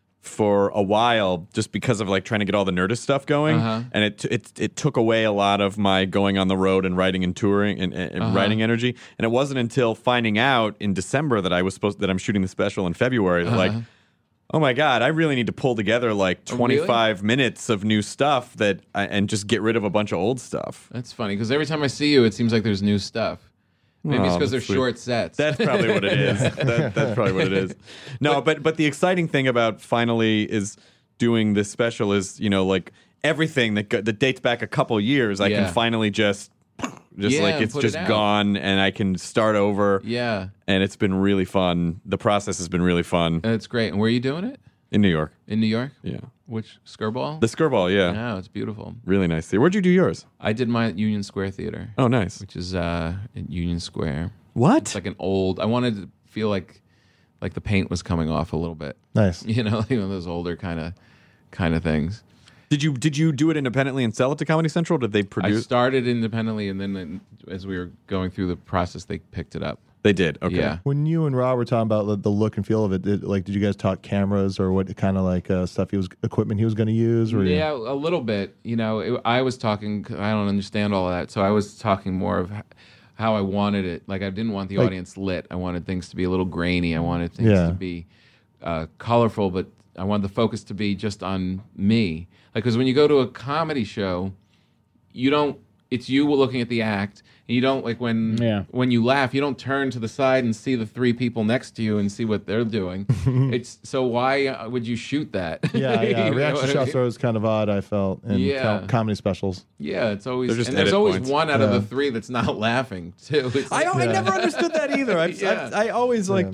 Speaker 10: for a while, just because of like trying to get all the Nerdist stuff going,
Speaker 7: Uh-huh.
Speaker 10: and it it it took away a lot of my going on the road and writing and touring and, and
Speaker 7: Uh-huh.
Speaker 10: writing energy. And it wasn't until finding out in December that I was supposed that I'm shooting the special in February. that, Like, oh my God, I really need to pull together like
Speaker 7: Oh, really?
Speaker 10: twenty-five minutes of new stuff that I, and just get rid of a bunch of old stuff.
Speaker 7: That's funny because every time I see you, it seems like there's new stuff. Maybe it's
Speaker 10: Oh,
Speaker 7: because they're
Speaker 10: that's sweet.
Speaker 7: short sets.
Speaker 10: That's probably what it is. that, that's probably what it is. No, but but the exciting thing about finally is doing this special is, you know, like everything that go, that dates back a couple years, I
Speaker 7: Yeah.
Speaker 10: can finally just just
Speaker 7: Yeah,
Speaker 10: like
Speaker 7: and
Speaker 10: it's
Speaker 7: put it
Speaker 10: just
Speaker 7: out.
Speaker 10: gone, and I can start over.
Speaker 7: yeah,
Speaker 10: And it's been really fun. The process has been really fun
Speaker 7: that's great. And where are you doing it?
Speaker 10: in New York.
Speaker 7: In New York?
Speaker 10: Yeah,
Speaker 7: Which Skirball?
Speaker 10: the Skirball. Yeah,
Speaker 7: Yeah, it's beautiful.
Speaker 10: really nice. Where'd you do yours?
Speaker 7: I did mine at Union Square Theater,
Speaker 10: Oh, nice.
Speaker 7: which is uh, at Union Square.
Speaker 10: What?
Speaker 7: It's like an old. I wanted to feel like like the paint was coming off a little bit.
Speaker 9: Nice.
Speaker 7: You know, like one of those older kind of kind of things.
Speaker 10: Did you did you do it independently and sell it to Comedy Central? Or did they
Speaker 7: I
Speaker 10: produce?
Speaker 7: started independently, and then then as we were going through the process, they picked it up.
Speaker 10: They did. Okay.
Speaker 7: Yeah.
Speaker 9: When you and Rob were talking about the- the look and feel of it, did, like, did you guys talk cameras or what kind of like uh, stuff he was equipment he was going to use? Or
Speaker 7: Yeah, a little bit. You know, it, I was talking. I don't understand all of that, so I was talking more of h- how I wanted it. Like I didn't want the
Speaker 9: Like-
Speaker 7: audience lit. I wanted things to be a little grainy. I wanted things
Speaker 9: Yeah.
Speaker 7: to be uh, colorful, but I wanted the focus to be just on me. Like, because when you go to a comedy show, you don't. It's you looking at the act, and you don't like when
Speaker 11: Yeah.
Speaker 7: when you laugh. You don't turn to the side and see the three people next to you and see what they're doing. It's so why uh, would you shoot that?
Speaker 9: Yeah,
Speaker 7: You
Speaker 9: yeah.
Speaker 7: know
Speaker 9: Reaction
Speaker 7: what I
Speaker 9: shots
Speaker 7: mean?
Speaker 9: are always kind of odd, I felt, in
Speaker 7: Yeah.
Speaker 9: com- comedy specials.
Speaker 7: Yeah, it's always
Speaker 10: They're just
Speaker 7: and there's
Speaker 10: edit
Speaker 7: always
Speaker 10: points.
Speaker 7: one out of
Speaker 9: Yeah.
Speaker 7: the three that's not laughing too. It's
Speaker 10: I,
Speaker 7: like-
Speaker 10: I never understood that either. I've,
Speaker 7: Yeah.
Speaker 10: I've, I always like.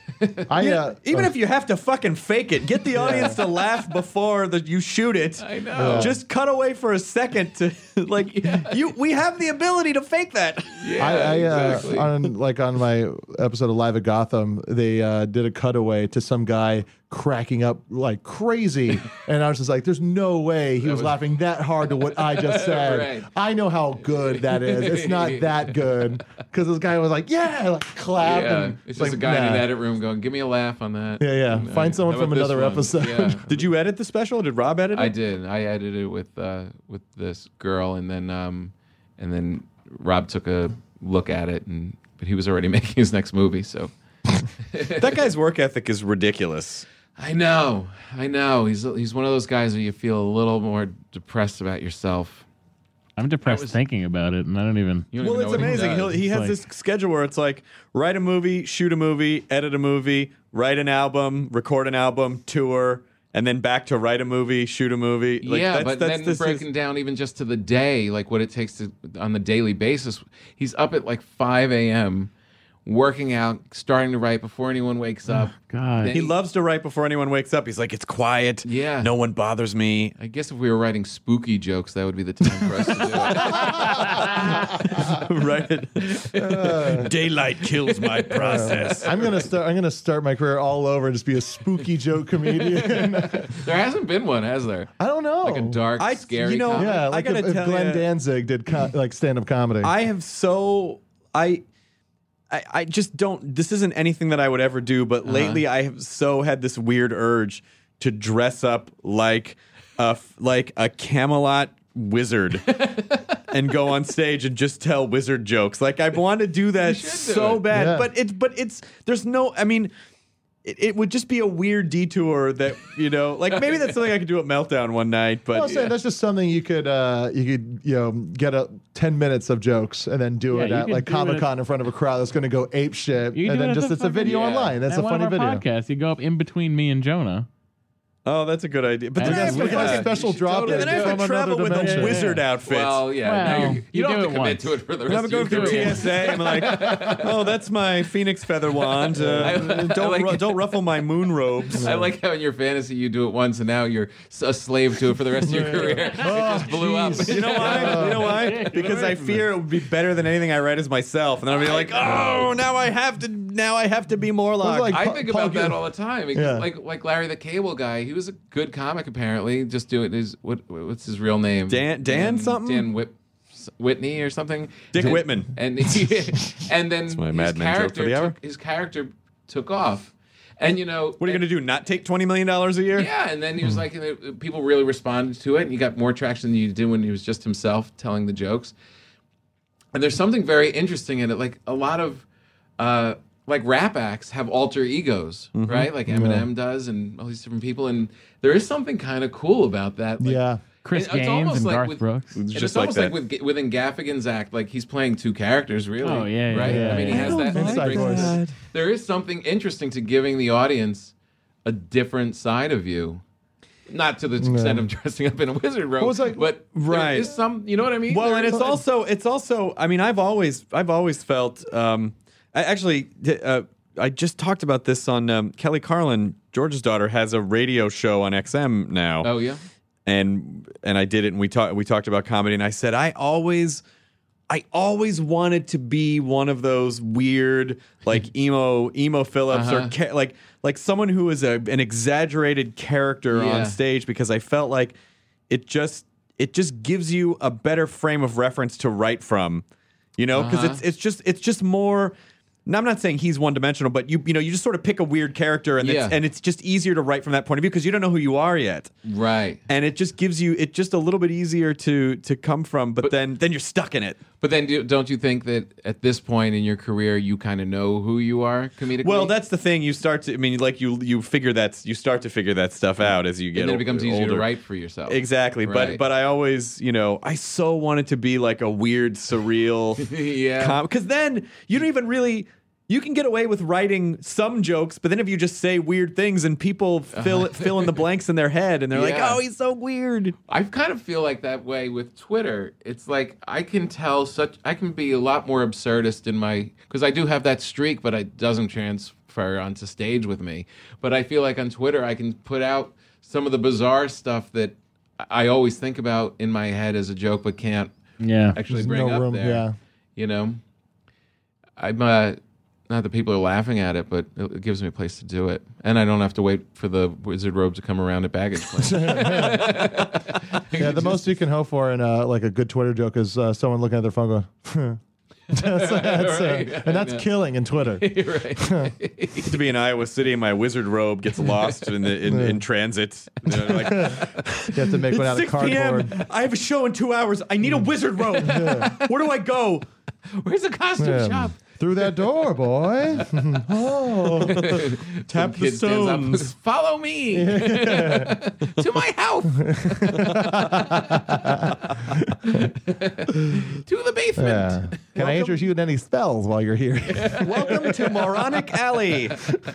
Speaker 9: I
Speaker 10: Yeah,
Speaker 9: uh,
Speaker 10: even
Speaker 9: uh,
Speaker 10: if you have to fucking fake it, get the audience to laugh before the, you shoot it.
Speaker 7: I know.
Speaker 10: Just cut away for a second to like you. We have the ability to fake that.
Speaker 7: yeah,
Speaker 9: I, I uh,
Speaker 7: exactly.
Speaker 9: on like on my episode of Live at Gotham, they uh, did a cutaway to some guy cracking up like crazy, and I was just like, "There's no way he was,
Speaker 7: was-
Speaker 9: laughing that hard to what I just said."
Speaker 7: Right.
Speaker 9: I know how good that is. It's not that good because this guy was like, "Yeah," like clap.
Speaker 7: yeah,
Speaker 9: and
Speaker 7: it's
Speaker 9: like,
Speaker 7: just a guy in an
Speaker 9: nah.
Speaker 7: edit room going, give me a laugh on that.
Speaker 9: Yeah, yeah.
Speaker 7: And,
Speaker 9: Find
Speaker 7: uh,
Speaker 9: someone
Speaker 7: how
Speaker 9: from
Speaker 7: about this
Speaker 9: another
Speaker 7: one?
Speaker 9: episode.
Speaker 7: Yeah.
Speaker 10: Did you edit the special? Did Rob edit it?
Speaker 7: I did. I edited it with uh, with this girl, and then um, and then Rob took a look at it, and but he was already making his next movie, so.
Speaker 10: That guy's work ethic is ridiculous.
Speaker 7: I know, I know. He's he's one of those guys where you feel a little more depressed about yourself.
Speaker 11: I'm depressed was, thinking about it, and I don't even.
Speaker 7: You don't
Speaker 10: well,
Speaker 7: even
Speaker 10: it's
Speaker 7: know
Speaker 10: amazing.
Speaker 7: He,
Speaker 10: He'll, he has
Speaker 11: like,
Speaker 10: this schedule where it's like write a movie, shoot a movie, edit a movie, write an album, record an album, tour, and then back to write a movie, shoot a movie. Like,
Speaker 7: yeah,
Speaker 10: that's,
Speaker 7: but
Speaker 10: that's,
Speaker 7: then
Speaker 10: this
Speaker 7: breaking
Speaker 10: is,
Speaker 7: down even just to the day, like what it takes to on the daily basis. He's up at like five a.m. working out, starting to write before anyone wakes up.
Speaker 11: Oh, God.
Speaker 7: Then
Speaker 10: he loves to write before anyone wakes up. He's like, it's quiet.
Speaker 7: Yeah.
Speaker 10: No one bothers me.
Speaker 7: I guess if we were writing spooky jokes, that would be the time for us to do it.
Speaker 10: Right. Uh, Daylight kills my process.
Speaker 9: I'm gonna start. I'm gonna start my career all over and just be a spooky joke comedian.
Speaker 7: There hasn't been one, has there?
Speaker 9: I don't know.
Speaker 7: Like a dark,
Speaker 10: I-
Speaker 7: scary.
Speaker 10: you know,
Speaker 7: comedy?
Speaker 9: yeah,
Speaker 10: I
Speaker 9: like
Speaker 10: gotta
Speaker 9: if, if
Speaker 10: tell
Speaker 9: Glenn
Speaker 10: ya-
Speaker 9: Danzig did co- like stand-up comedy.
Speaker 10: I have so I, I I just don't. This isn't anything that I would ever do. But
Speaker 7: Uh-huh.
Speaker 10: lately, I have so had this weird urge to dress up like a f- like a Camelot wizard and go on stage and just tell wizard jokes. Like I want to do that
Speaker 7: should do
Speaker 10: so
Speaker 7: it.
Speaker 10: bad.
Speaker 9: Yeah.
Speaker 10: But it's but it's there's no. I mean. It, it would just be a weird detour that, you know, like maybe that's something I could do at Meltdown one night, but
Speaker 9: I'm saying that's just something you could uh, you could you know get a ten minutes of jokes and then do
Speaker 11: Yeah,
Speaker 9: it
Speaker 11: you
Speaker 9: at
Speaker 11: could
Speaker 9: like
Speaker 11: do it
Speaker 9: Comic Con
Speaker 11: at-
Speaker 9: in front of a crowd that's going to go ape shit,
Speaker 11: You can
Speaker 9: and
Speaker 11: do
Speaker 9: then
Speaker 11: it at
Speaker 9: just
Speaker 11: the
Speaker 9: it's a
Speaker 11: fucking-
Speaker 9: video
Speaker 7: yeah.
Speaker 9: online. That's
Speaker 11: At
Speaker 9: a
Speaker 11: one
Speaker 9: funny
Speaker 11: of our
Speaker 9: video.
Speaker 11: podcasts, you go up in between me and Jonah.
Speaker 10: oh, that's a good idea. But
Speaker 11: And
Speaker 10: then I
Speaker 11: that's
Speaker 10: have to,
Speaker 11: like a
Speaker 10: uh,
Speaker 9: special drop
Speaker 10: totally.
Speaker 9: in
Speaker 10: Then I have
Speaker 9: from
Speaker 10: to
Speaker 9: another
Speaker 10: travel with a
Speaker 9: dimension.
Speaker 10: wizard outfit.
Speaker 7: Well, yeah.
Speaker 11: Well,
Speaker 7: now you're, you,
Speaker 11: you
Speaker 7: don't
Speaker 11: do
Speaker 7: have to
Speaker 11: it
Speaker 7: commit
Speaker 11: once.
Speaker 7: to it for the
Speaker 10: And
Speaker 7: rest
Speaker 10: I'm
Speaker 7: of
Speaker 10: going
Speaker 7: your
Speaker 10: through
Speaker 7: career.
Speaker 10: T S A. I'm like, oh, that's my phoenix feather wand. Uh,
Speaker 7: I- I
Speaker 10: don't
Speaker 7: like-
Speaker 10: ru- don't ruffle my moon robes.
Speaker 7: I like how in your fantasy you do it once and now you're s- a slave to it for the rest of your career. It just blew up.
Speaker 10: You know why? You know why? Because I fear it would be better than anything I write as myself, and then I'll be like, oh, now I have to. Now I have to be Morlock.
Speaker 9: like-
Speaker 7: I
Speaker 9: Pa-
Speaker 7: think
Speaker 9: Paul
Speaker 7: about that
Speaker 9: Gill-
Speaker 7: all the time. Because
Speaker 9: Yeah.
Speaker 7: Like like Larry the Cable Guy, he was a good comic apparently. Just doing his what what's his real name?
Speaker 10: Dan- Dan something?
Speaker 7: Dan Whip, Whitney or something.
Speaker 10: Dick
Speaker 7: and,
Speaker 10: Whitman.
Speaker 7: And he, and then
Speaker 10: my
Speaker 7: his
Speaker 10: Mad Men joke
Speaker 7: character
Speaker 10: for the hour.
Speaker 7: took, his character took off, and you know
Speaker 10: What are you going to do? Not take twenty million dollars a year?
Speaker 7: Yeah, and then he was like, uh, people really responded to it, and he got more traction than you did when he was just himself telling the jokes. And there's something very interesting in it. Like a lot of, uh, like rap acts have alter egos,
Speaker 9: Mm-hmm.
Speaker 7: right? Like Eminem does, and all these different people. And there is something kind of cool about that. Like,
Speaker 9: Yeah.
Speaker 11: Chris
Speaker 7: and it's
Speaker 11: Gaines
Speaker 7: almost
Speaker 11: and
Speaker 7: like
Speaker 11: Garth
Speaker 7: with-
Speaker 11: Brooks.
Speaker 7: and
Speaker 10: Just
Speaker 7: it's
Speaker 10: like
Speaker 7: almost
Speaker 10: that.
Speaker 7: like with within Gaffigan's act, like he's playing two characters, really.
Speaker 11: Oh, yeah, yeah,
Speaker 7: right.
Speaker 11: yeah,
Speaker 7: I mean, he
Speaker 11: yeah.
Speaker 7: has
Speaker 11: I
Speaker 7: that.
Speaker 9: don't
Speaker 7: he
Speaker 9: like
Speaker 7: brings
Speaker 9: that.
Speaker 7: this- There is something interesting to giving the audience a different side of you. Not to the extent of dressing up in a wizard robe,
Speaker 9: Well, it's like-
Speaker 7: but
Speaker 10: Right.
Speaker 7: there is some. You know what I mean?
Speaker 10: Well,
Speaker 7: There
Speaker 10: and
Speaker 7: is-
Speaker 10: it's also it's also. I mean, I've always I've always felt. Um, I actually, uh, I just talked about this on um, Kelly Carlin, George's daughter, has a radio show on X M now.
Speaker 7: Oh yeah.
Speaker 10: and and I did it, and we talked we talked about comedy, and I said I always. I always wanted to be one of those weird, like emo emo Phillips
Speaker 7: Uh-huh.
Speaker 10: or ca- like like someone who is a, an exaggerated character
Speaker 7: Yeah.
Speaker 10: on stage, because I felt like it just it just gives you a better frame of reference to write from, you know, because
Speaker 7: Uh-huh.
Speaker 10: it's it's just it's just more. Now, I'm not saying he's one dimensional, but you you know you just sort of pick a weird character, and
Speaker 7: Yeah.
Speaker 10: it's, and it's just easier to write from that point of view because you don't know who you are yet.
Speaker 7: Right.
Speaker 10: And it just gives you it just a little bit easier to to come from, but,
Speaker 7: But-
Speaker 10: then then you're stuck in it.
Speaker 7: But then, do, don't you think that at this point in your career, you kind of know who you are comedically?
Speaker 10: Well, that's the thing. You start to I mean, like you you figure that you start to figure that stuff out as you get
Speaker 7: and then it
Speaker 10: ol-
Speaker 7: becomes easier
Speaker 10: older.
Speaker 7: to write for yourself.
Speaker 10: Exactly, but
Speaker 7: Right.
Speaker 10: but I always, you know, I so wanted to be like a weird, surreal,
Speaker 7: Yeah.
Speaker 10: because then you don't even really. You can get away with writing some jokes, but then if you just say weird things and people fill fill in the blanks in their head, and they're like,
Speaker 7: Yeah.
Speaker 10: "Oh, he's so weird."
Speaker 7: I kind of feel like that way with Twitter. It's like I can tell such. I can be a lot more absurdist in my because I do have that streak, but it doesn't transfer onto stage with me. But I feel like on Twitter I can put out some of the bizarre stuff that I always think about in my head as a joke, but can't
Speaker 11: Yeah.
Speaker 7: actually
Speaker 9: There's
Speaker 7: bring
Speaker 9: no
Speaker 7: up
Speaker 9: room,
Speaker 7: there.
Speaker 9: yeah.
Speaker 7: You know, I'm uh, not that people are laughing at it, but it, it gives me a place to do it, and I don't have to wait for the wizard robe to come around at baggage claim.
Speaker 9: Yeah, the most you can hope for in uh, like a good Twitter joke is uh, someone looking at their phone going, That's, that's,
Speaker 7: Right,
Speaker 9: uh, and that's
Speaker 7: I know.
Speaker 9: killing in Twitter.
Speaker 7: right.
Speaker 10: to be in Iowa City and my wizard robe gets lost in the in, in transit. You know, like,
Speaker 9: You have to make one out of
Speaker 10: six p.m.
Speaker 9: cardboard.
Speaker 10: I have a show in two hours. I need a wizard robe. Where do I go?
Speaker 7: Where's the costume
Speaker 9: Yeah.
Speaker 7: shop?
Speaker 9: Through that door, boy. oh.
Speaker 10: Tap the
Speaker 7: Kid stands up and
Speaker 10: stones.
Speaker 7: says, follow me to my house. To the basement.
Speaker 9: Yeah. Can I interest you in any spells while you're here?
Speaker 10: Welcome to Moronic Alley.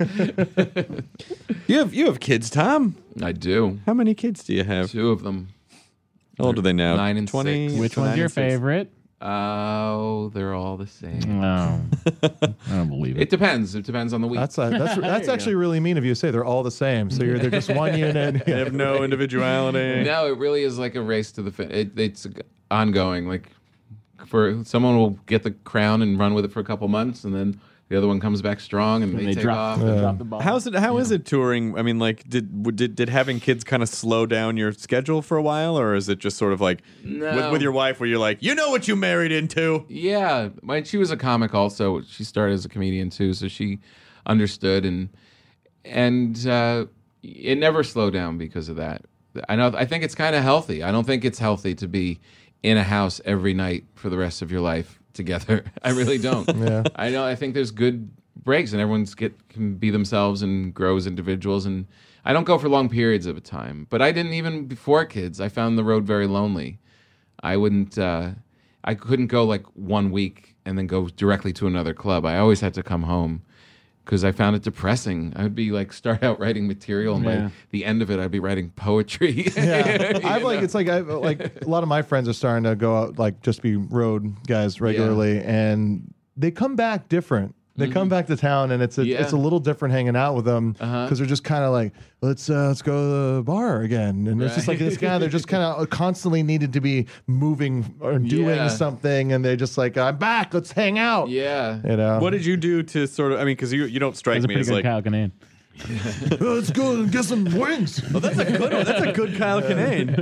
Speaker 10: you have you have kids, Tom?
Speaker 7: I do.
Speaker 10: How many kids do you have?
Speaker 7: Two of them.
Speaker 10: How old are they now?
Speaker 7: Nine and
Speaker 10: twenty.
Speaker 7: six.
Speaker 11: Which
Speaker 10: nine
Speaker 11: one's your
Speaker 10: and six.
Speaker 11: favorite?
Speaker 7: Oh, they're all the same.
Speaker 11: No, I don't believe it.
Speaker 7: It depends. It depends on the week.
Speaker 9: That's uh, that's that's actually really mean of you to say they're all the same. So you're they're just one unit.
Speaker 10: They have no individuality.
Speaker 7: No, it really is like a race to the fin. It, it's ongoing. Like for someone will get the crown and run with it for a couple months, and then the other one comes back strong, and,
Speaker 11: And
Speaker 7: they,
Speaker 11: they
Speaker 7: take
Speaker 11: drop,
Speaker 7: off.
Speaker 11: they drop the ball.
Speaker 10: How's it? How is it touring? I mean, like, did w- did did having kids kind of slow down your schedule for a while, or is it just sort of like
Speaker 7: No.
Speaker 10: with, with your wife, where you're like, you know what you married into?
Speaker 7: Yeah, my, she was a comic also. She started as a comedian too, so she understood, and and uh, it never slowed down because of that. I know. I think it's kind of healthy. I don't think it's healthy to be in a house every night for the rest of your life together. I really don't.
Speaker 9: Yeah.
Speaker 7: I know. I think there's good breaks, and everyone's get can be themselves and grow as individuals. And I don't go for long periods of a time. But I didn't even before kids. I found the road very lonely. I wouldn't. Uh, I couldn't go like one week and then go directly to another club. I always had to come home because I found it depressing. I would be like start out writing material, and
Speaker 11: Yeah.
Speaker 7: by the end of it, I'd be writing poetry.
Speaker 9: Yeah,
Speaker 7: You
Speaker 9: I've like
Speaker 7: know?
Speaker 9: it's like I like a lot of my friends are starting to go out like just be road guys regularly, and they come back different. They come back to town, and it's a
Speaker 7: Yeah.
Speaker 9: it's a little different hanging out with them because
Speaker 7: Uh-huh.
Speaker 9: they're just kind of like let's uh, let's go to the bar again, and it's just like this guy. They're just kind of constantly needed to be moving or doing
Speaker 7: Yeah.
Speaker 9: something, and they're just like I'm back. Let's hang out.
Speaker 7: Yeah.
Speaker 9: You know.
Speaker 10: What did you do to sort of? I mean, because you you don't strike
Speaker 11: That's a
Speaker 10: me
Speaker 11: pretty
Speaker 10: as
Speaker 11: good
Speaker 10: like.
Speaker 11: Kyle Kinane.
Speaker 9: Let's go and get some wings.
Speaker 10: Oh, that's a good one. That's a good Kyle Kinane.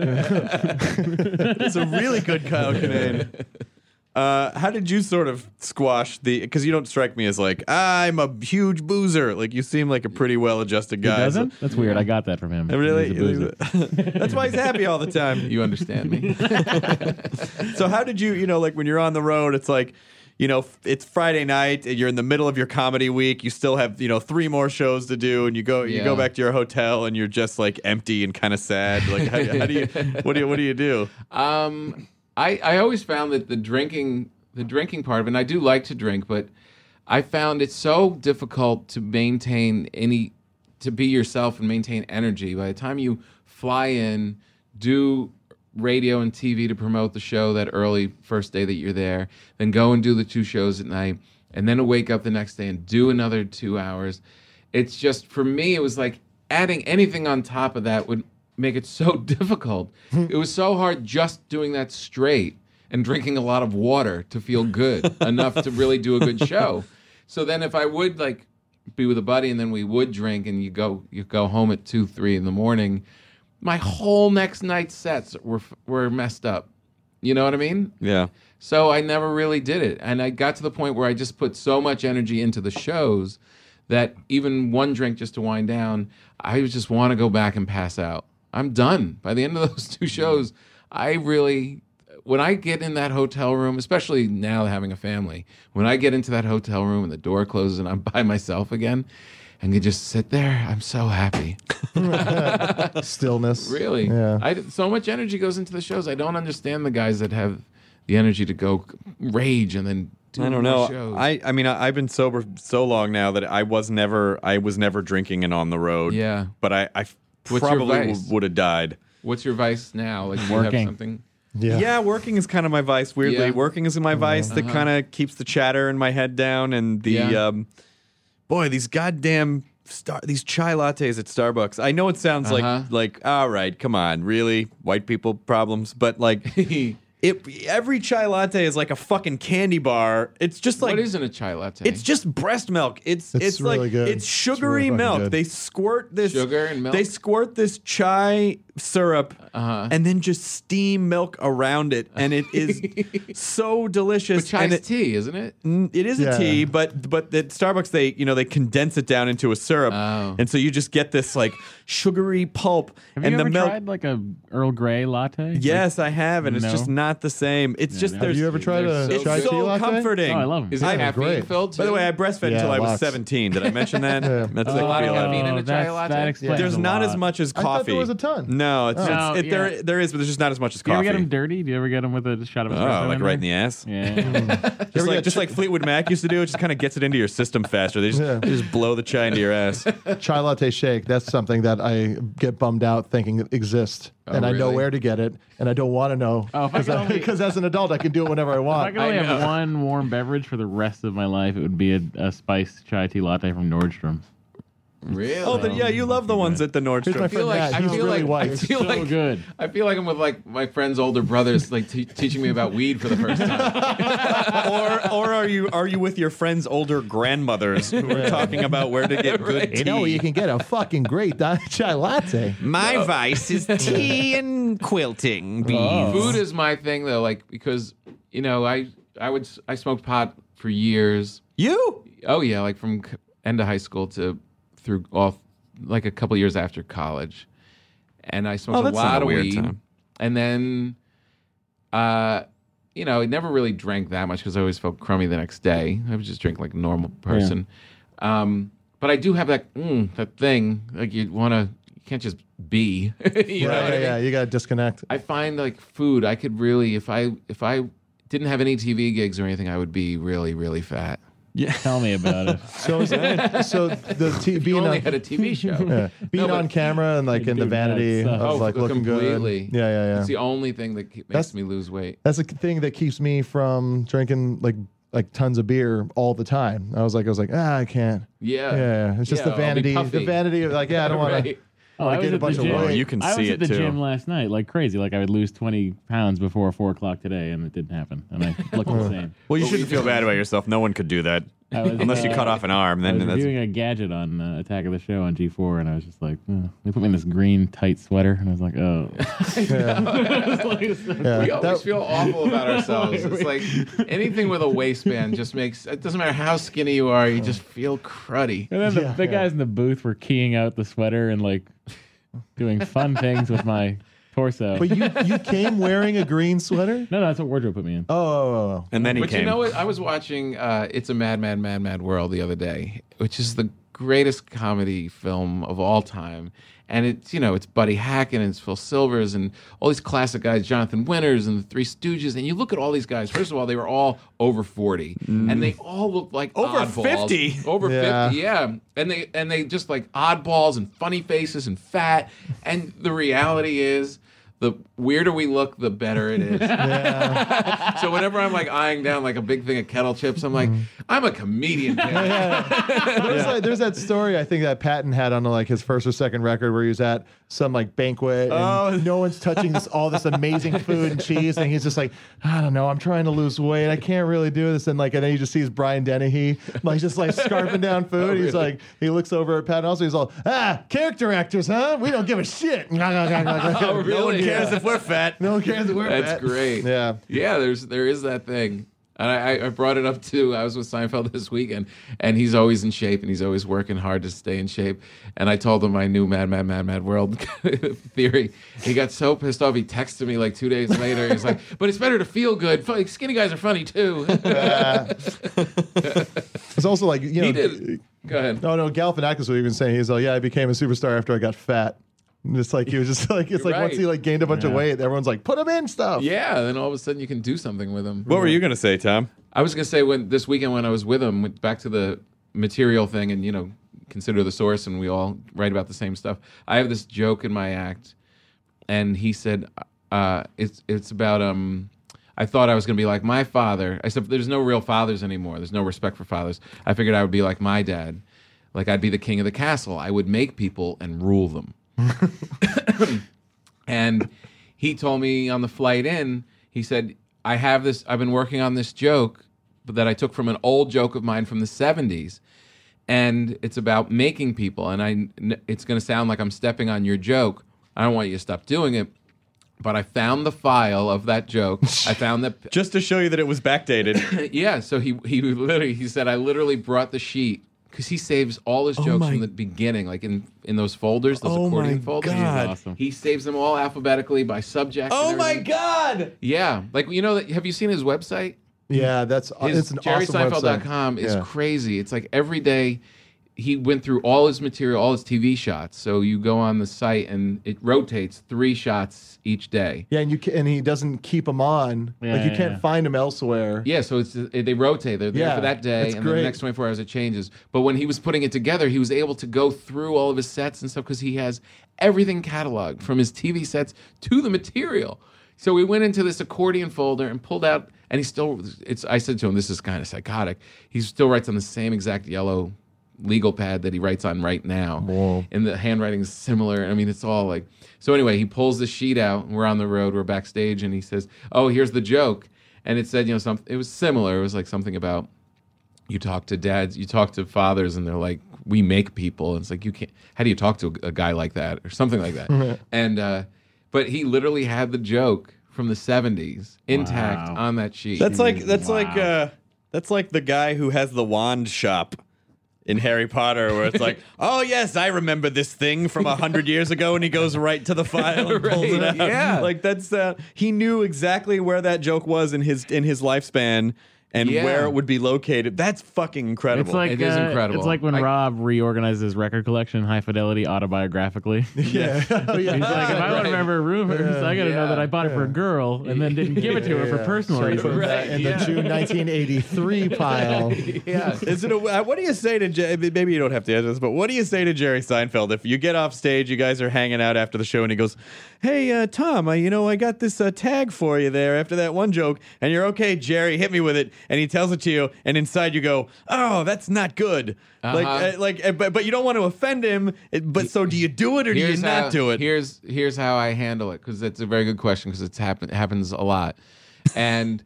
Speaker 10: That's a really good Kyle Kinane. Uh, how did you sort of squash the? Because you don't strike me as like I'm a huge boozer. Like you seem like a pretty well-adjusted
Speaker 11: He
Speaker 10: guy.
Speaker 11: doesn't? That's weird. I got that from him.
Speaker 10: So, really,
Speaker 11: He's a boozer.
Speaker 10: that's why he's happy all the time.
Speaker 7: You understand me?
Speaker 10: So how did you? You know, like when you're on the road, it's like. You know, it's Friday night, and you're in the middle of your comedy week. You still have, you know, three more shows to do, and you go, you go
Speaker 7: Yeah.
Speaker 10: back to your hotel, and you're just like empty and kind of sad. Like, how, how do you, what do you, what do you do?
Speaker 7: Um, I I always found that the drinking the drinking part of it, and I do like to drink, but I found it so difficult to maintain any to be yourself and maintain energy. By the time you fly in, do radio and T V to promote the show that early first day that you're there, then go and do the two shows at night, and then wake up the next day and do another two hours. It's just, for me, it was like adding anything on top of that would make it so difficult. It was so hard just doing that straight and drinking a lot of water to feel good enough to really do a good show. So then if I would like be with a buddy and then we would drink and you go you go home at two, three in the morning, my whole next night's sets were were messed up. You know what I mean?
Speaker 10: Yeah.
Speaker 7: So I never really did it. And I got to the point where I just put so much energy into the shows that even one drink just to wind down, I just want to go back and pass out. I'm done. By the end of those two shows, I really, when I get in that hotel room, especially now having a family, when I get into that hotel room and the door closes and I'm by myself again, and you just sit there, I'm so happy.
Speaker 9: Stillness.
Speaker 7: Really?
Speaker 9: Yeah.
Speaker 7: I, so much energy goes into the shows. I don't understand the guys that have the energy to go rage and then do
Speaker 10: I don't
Speaker 7: more
Speaker 10: know.
Speaker 7: shows.
Speaker 10: I, I mean, I, I've been sober so long now that I was never, I was never drinking and on the road.
Speaker 7: Yeah.
Speaker 10: But I, I
Speaker 7: What's your
Speaker 10: probably
Speaker 7: vice?
Speaker 10: w- would have died.
Speaker 7: What's your vice now? Like, do you have
Speaker 11: Working.
Speaker 7: something?
Speaker 9: Yeah.
Speaker 10: Yeah, working is kind of my vice. Weirdly,
Speaker 7: Yeah.
Speaker 10: working is my vice that
Speaker 7: Uh-huh.
Speaker 10: kind of keeps the chatter in my head down. And the
Speaker 7: Yeah.
Speaker 10: um, boy, these goddamn star, these chai lattes at Starbucks. I know it sounds
Speaker 7: Uh-huh.
Speaker 10: like like all right, come on, really, white people problems, but like It every chai latte is like a fucking candy bar. It's just like
Speaker 7: what isn't a chai latte?
Speaker 10: It's just breast milk. It's it's,
Speaker 9: It's
Speaker 10: like
Speaker 9: really good.
Speaker 10: it's sugary
Speaker 9: It's really fucking
Speaker 10: milk.
Speaker 9: good.
Speaker 10: They squirt this
Speaker 7: Sugar and milk?
Speaker 10: They squirt this chai syrup
Speaker 7: Uh-huh.
Speaker 10: and then just steam milk around it, and it is so delicious.
Speaker 7: But chai's
Speaker 10: and it,
Speaker 7: tea, isn't it?
Speaker 10: Mm, It is
Speaker 9: Yeah.
Speaker 10: a tea, but but at Starbucks they you know they condense it down into a syrup,
Speaker 7: Oh.
Speaker 10: and so you just get this like sugary pulp.
Speaker 11: Have
Speaker 10: and
Speaker 11: you
Speaker 10: the
Speaker 11: ever
Speaker 10: milk.
Speaker 11: tried like a Earl Grey latte?
Speaker 10: Yes, I have, and it's
Speaker 11: No.
Speaker 10: just not the same. It's just
Speaker 11: no.
Speaker 10: there's
Speaker 9: Have you ever tried
Speaker 7: They're
Speaker 9: a
Speaker 7: so
Speaker 10: it's
Speaker 9: chai
Speaker 10: so
Speaker 9: tea latte?
Speaker 10: comforting.
Speaker 11: Oh, I love 'em.
Speaker 7: Is it
Speaker 9: Yeah,
Speaker 7: caffeine
Speaker 9: great.
Speaker 7: filled too?
Speaker 10: By the way, I breastfed
Speaker 9: Yeah,
Speaker 10: until I was
Speaker 9: lots.
Speaker 10: seventeen. Did I mention that?
Speaker 9: Yeah.
Speaker 10: That's
Speaker 7: a
Speaker 10: like
Speaker 7: lot of
Speaker 10: feel-
Speaker 7: caffeine in a
Speaker 11: Oh,
Speaker 7: chai
Speaker 11: that's-
Speaker 7: latte?
Speaker 11: That explains
Speaker 10: There's
Speaker 11: a
Speaker 10: not
Speaker 11: lot.
Speaker 10: as much as
Speaker 9: I
Speaker 10: coffee.
Speaker 9: thought there was a ton.
Speaker 10: No, it's,
Speaker 11: Oh.
Speaker 10: it's,
Speaker 11: No,
Speaker 10: it,
Speaker 11: yeah.
Speaker 10: there there is, but there's just not as much as
Speaker 11: Do you ever
Speaker 10: coffee.
Speaker 11: get them dirty? Do you ever get them with a shot of espresso?
Speaker 10: Oh, like
Speaker 11: in
Speaker 10: right in
Speaker 11: there?
Speaker 10: the ass.
Speaker 11: Yeah.
Speaker 10: Just like just like Fleetwood Mac used to do, it just kind of gets it into your system faster. They just,
Speaker 9: Yeah.
Speaker 10: they just blow the chai into your ass.
Speaker 9: Chai latte shake. That's something that I get bummed out thinking it exists,
Speaker 7: Oh,
Speaker 9: and I know
Speaker 7: really?
Speaker 9: where to get it, and I don't want to know
Speaker 11: Oh, if I could only-
Speaker 9: because as an adult I can do it whenever I
Speaker 11: If I
Speaker 9: want.
Speaker 11: could only
Speaker 7: I
Speaker 11: have
Speaker 7: know.
Speaker 11: one warm beverage for the rest of my life, it would be a, a spiced chai tea latte from Nordstrom's.
Speaker 7: Really?
Speaker 10: Oh, the, yeah, you love the ones at the
Speaker 9: Here's my
Speaker 10: Nordstrom.
Speaker 7: I feel
Speaker 9: friend
Speaker 7: like
Speaker 9: Matt.
Speaker 7: I
Speaker 9: He's
Speaker 7: feel
Speaker 9: really
Speaker 7: like
Speaker 9: white.
Speaker 7: I feel
Speaker 11: So
Speaker 7: like
Speaker 11: good.
Speaker 7: I feel like I'm with like my friend's older brothers, like te- teaching me about weed for the first time.
Speaker 10: or or are you are you with your friends' older grandmothers who are talking about where to get good
Speaker 7: Right.
Speaker 10: tea?
Speaker 9: You know, you can get a fucking great di- chai latte.
Speaker 10: My vice is tea and quilting bees.
Speaker 11: Oh.
Speaker 7: Food is my thing though, like because you know I I would I smoked pot for years.
Speaker 10: You?
Speaker 7: Oh yeah, like from c- end of high school to through off like a couple years after college, and I smoked
Speaker 10: Oh,
Speaker 7: a
Speaker 10: that's not
Speaker 7: lot
Speaker 10: a
Speaker 7: of
Speaker 10: weird
Speaker 7: weed.
Speaker 10: time.
Speaker 7: And then, uh, you know, I never really drank that much because I always felt crummy the next day. I would just drink like a normal person. Um, but I do have that mm, that thing like you want to. You can't just be. you know
Speaker 9: yeah,
Speaker 7: what
Speaker 9: yeah,
Speaker 7: I mean?
Speaker 9: yeah. You got to disconnect.
Speaker 7: I find like food. I could really if I if I didn't have any T V gigs or anything, I would be really really fat.
Speaker 10: Yeah.
Speaker 11: Tell me about it.
Speaker 9: So, is it, so the t-
Speaker 7: You
Speaker 9: being
Speaker 7: only
Speaker 9: on,
Speaker 7: had a T V show.
Speaker 9: yeah, being
Speaker 7: No, but-
Speaker 9: on camera and like in the
Speaker 11: Dude,
Speaker 9: vanity
Speaker 11: that
Speaker 9: of
Speaker 11: sucks.
Speaker 9: like
Speaker 7: Oh,
Speaker 9: looking
Speaker 7: completely.
Speaker 9: good. Yeah, yeah, yeah.
Speaker 7: It's the only thing that keep, makes
Speaker 9: That's-
Speaker 7: me lose weight.
Speaker 9: That's the thing that keeps me from drinking like like tons of beer all the time. I was like, I was like, ah, I can't.
Speaker 7: Yeah.
Speaker 9: Yeah, it's just
Speaker 7: Yeah,
Speaker 9: the
Speaker 7: I'll be
Speaker 9: vanity, the
Speaker 7: puffy.
Speaker 9: vanity of like, yeah, I don't want to.
Speaker 7: Right.
Speaker 11: Oh,
Speaker 9: I
Speaker 11: I was
Speaker 9: gained a
Speaker 11: at the
Speaker 9: bunch of
Speaker 11: gym.
Speaker 9: weight.
Speaker 10: You can
Speaker 11: I was
Speaker 10: see
Speaker 11: at
Speaker 10: it,
Speaker 11: the
Speaker 10: too.
Speaker 11: gym last night like crazy. Like I would lose twenty pounds before four o'clock today, and it didn't happen. And I looked insane.
Speaker 10: Well, you shouldn't feel bad about yourself. No one could do that.
Speaker 11: I was,
Speaker 10: Unless you
Speaker 11: uh,
Speaker 10: cut off an arm,
Speaker 11: I
Speaker 10: then
Speaker 11: was
Speaker 10: that's
Speaker 11: reviewing a gadget on uh, Attack of the Show on G four, and I was just like, oh. They put me in this green tight sweater, and I was like, oh.
Speaker 9: Yeah,
Speaker 7: We always
Speaker 9: that-
Speaker 7: feel awful about ourselves. It's like anything with a waistband just makes it doesn't matter how skinny you are, you just feel cruddy.
Speaker 11: And then the,
Speaker 9: Yeah,
Speaker 11: the
Speaker 9: yeah.
Speaker 11: guys in the booth were keying out the sweater and like doing fun things with my torso.
Speaker 9: But you you came wearing a green sweater.
Speaker 11: no, no, that's what wardrobe put me in.
Speaker 9: Oh, oh, oh, oh.
Speaker 10: and then he
Speaker 7: But
Speaker 10: came.
Speaker 7: you know what? I was watching uh, It's a Mad, Mad, Mad, Mad World the other day, which is the greatest comedy film of all time. And it's, you know, it's Buddy Hackett and it's Phil Silvers and all these classic guys, Jonathan Winters and the Three Stooges. And you look at all these guys. First of all, they were all over forty, and they all look like
Speaker 10: Over
Speaker 7: oddballs.
Speaker 10: fifty?
Speaker 7: Over
Speaker 9: Yeah.
Speaker 7: fifty, yeah. And they and they just like oddballs and funny faces and fat. And the reality is, the weirder we look, the better it is. So whenever I'm like eyeing down like a big thing of kettle chips, I'm like, I'm a comedian. man.
Speaker 9: There's, like, there's that story I think that Patton had on like his first or second record where he was at some like banquet and
Speaker 10: Oh.
Speaker 9: no one's touching this all this amazing food and cheese and he's just like, I don't know, I'm trying to lose weight, I can't really do this, and like and then he just sees Brian Dennehy like just like scarfing down food. He's like, he looks over at Patton also, he's all, ah, character actors, huh? We don't give a shit.
Speaker 7: Oh,
Speaker 10: No one
Speaker 7: really?
Speaker 10: cares if we're fat.
Speaker 9: No one cares if we're
Speaker 7: That's
Speaker 9: fat.
Speaker 7: great.
Speaker 9: Yeah.
Speaker 7: Yeah, there's there is that thing. And I, I brought it up too. I was with Seinfeld this weekend, and he's always in shape, and he's always working hard to stay in shape. And I told him my new Mad, Mad, Mad, Mad World theory. He got so pissed off, he texted me like two days later. He's like, but it's better to feel good. Fu- Skinny guys are funny too.
Speaker 9: It's also like, you know,
Speaker 7: He did. Go ahead.
Speaker 9: No, no, Galifianakis was even saying, he's like, yeah, I became a superstar after I got fat. And it's like, he was just like, it's
Speaker 7: You're
Speaker 9: like once
Speaker 7: right.
Speaker 9: he like gained a bunch of
Speaker 11: Yeah.
Speaker 9: weight, everyone's like, put him in stuff.
Speaker 7: Yeah, then all of a sudden you can do something with him.
Speaker 10: What were you going to say, Tom?
Speaker 7: I was gonna say when this weekend when I was with him, went back to the material thing, and you know, consider the source, and we all write about the same stuff. I have this joke in my act, and he said, uh, "It's it's about um." I thought I was gonna be like my father. I said, "There's no real fathers anymore. There's no respect for fathers." I figured I would be like my dad, like I'd be the king of the castle. I would make people and rule them. And he told me on the flight in. He said, I have this, I've been working on this joke that I took from an old joke of mine from the seventies. And it's about making people. And I, it's going to sound like I'm stepping on your joke. I don't want you to stop doing it. But I found the file of that joke. I found that
Speaker 10: just to show you that it was backdated.
Speaker 7: Yeah. So he he literally he said I literally brought the sheet because he saves all his
Speaker 10: Oh
Speaker 7: jokes
Speaker 10: my-
Speaker 7: from the beginning, like in, in those folders, those
Speaker 10: Oh
Speaker 7: accordion
Speaker 10: my
Speaker 7: folders.
Speaker 10: God. Awesome.
Speaker 7: He saves them all alphabetically by subject.
Speaker 10: Oh
Speaker 7: and
Speaker 10: my
Speaker 7: everything.
Speaker 10: God!
Speaker 7: Yeah, like you know, have you seen his website?
Speaker 9: Yeah, that's
Speaker 7: His
Speaker 9: it's an
Speaker 7: Jerry
Speaker 9: awesome
Speaker 7: Seinfeld dot
Speaker 9: website.
Speaker 7: com is
Speaker 9: Yeah.
Speaker 7: crazy. It's like every day he went through all his material, all his T V shots. So you go on the site and it rotates three shots each day.
Speaker 9: Yeah, and you can, and he doesn't keep them on.
Speaker 7: Yeah,
Speaker 9: like you
Speaker 7: yeah,
Speaker 9: can't
Speaker 7: yeah.
Speaker 9: find them elsewhere.
Speaker 7: Yeah, so it's they rotate. They're there
Speaker 9: Yeah,
Speaker 7: for that day,
Speaker 9: that's
Speaker 7: and then
Speaker 9: great.
Speaker 7: the next twenty-four hours it changes. But when he was putting it together, he was able to go through all of his sets and stuff because he has everything cataloged from his T V sets to the material. So we went into this accordion folder and pulled out, and he still. It's. I said to him, "This is kind of psychotic." He still writes on the same exact yellow legal pad that he writes on right now,
Speaker 9: Whoa.
Speaker 7: and the handwriting is similar. I mean, it's all like. So anyway, he pulls the sheet out, and we're on the road. We're backstage, and he says, "Oh, here's the joke." And it said, you know, something. It was similar. It was like something about you talk to dads, you talk to fathers, and they're like, "We make people." And it's like you can't. How do you talk to a, a guy like that, or something like that? and uh, but he literally had the joke from the seventies intact
Speaker 10: Wow.
Speaker 7: on that sheet.
Speaker 10: That's like that's like uh, that's like the guy who has the wand shop in Harry Potter, where it's like, oh yes, I remember this thing from a hundred years ago, and he goes right to the file and pulls it out.
Speaker 7: Right, yeah.
Speaker 10: like that's uh, he knew exactly where that joke was in his in his lifespan and
Speaker 7: Yeah.
Speaker 10: where it would be located. That's fucking incredible.
Speaker 11: It's like
Speaker 7: It is
Speaker 11: uh,
Speaker 7: incredible.
Speaker 11: It's like when
Speaker 7: I-
Speaker 11: Rob reorganized his record collection, high fidelity, autobiographically.
Speaker 9: Yeah. Oh, yeah.
Speaker 11: He's like, if I want
Speaker 7: Right.
Speaker 11: to remember rumors, I got to know
Speaker 7: Yeah.
Speaker 11: that I bought it for a girl and then didn't give it to her for
Speaker 9: Yeah.
Speaker 11: personal
Speaker 9: So he
Speaker 11: reasons.
Speaker 9: put that in the June nineteen eighty-three pile.
Speaker 7: yeah.
Speaker 10: Is it a, uh, what do you say to Jer- maybe you don't have to answer this, but what do you say to Jerry Seinfeld if you get off stage, you guys are hanging out after the show, and he goes, "Hey, uh, Tom, uh, you know I got this uh, tag for you there after that one joke," and you're okay, Jerry, hit me with it, and he tells it to you, and inside you go, "Oh, that's not good." Like,
Speaker 7: Uh-huh.
Speaker 10: uh, like, uh, but but you don't want to offend him. it- But so do you do it or do you not
Speaker 7: how,
Speaker 10: do it?
Speaker 7: Here's here's how I handle it because it's a very good question because it's happen happens a lot, and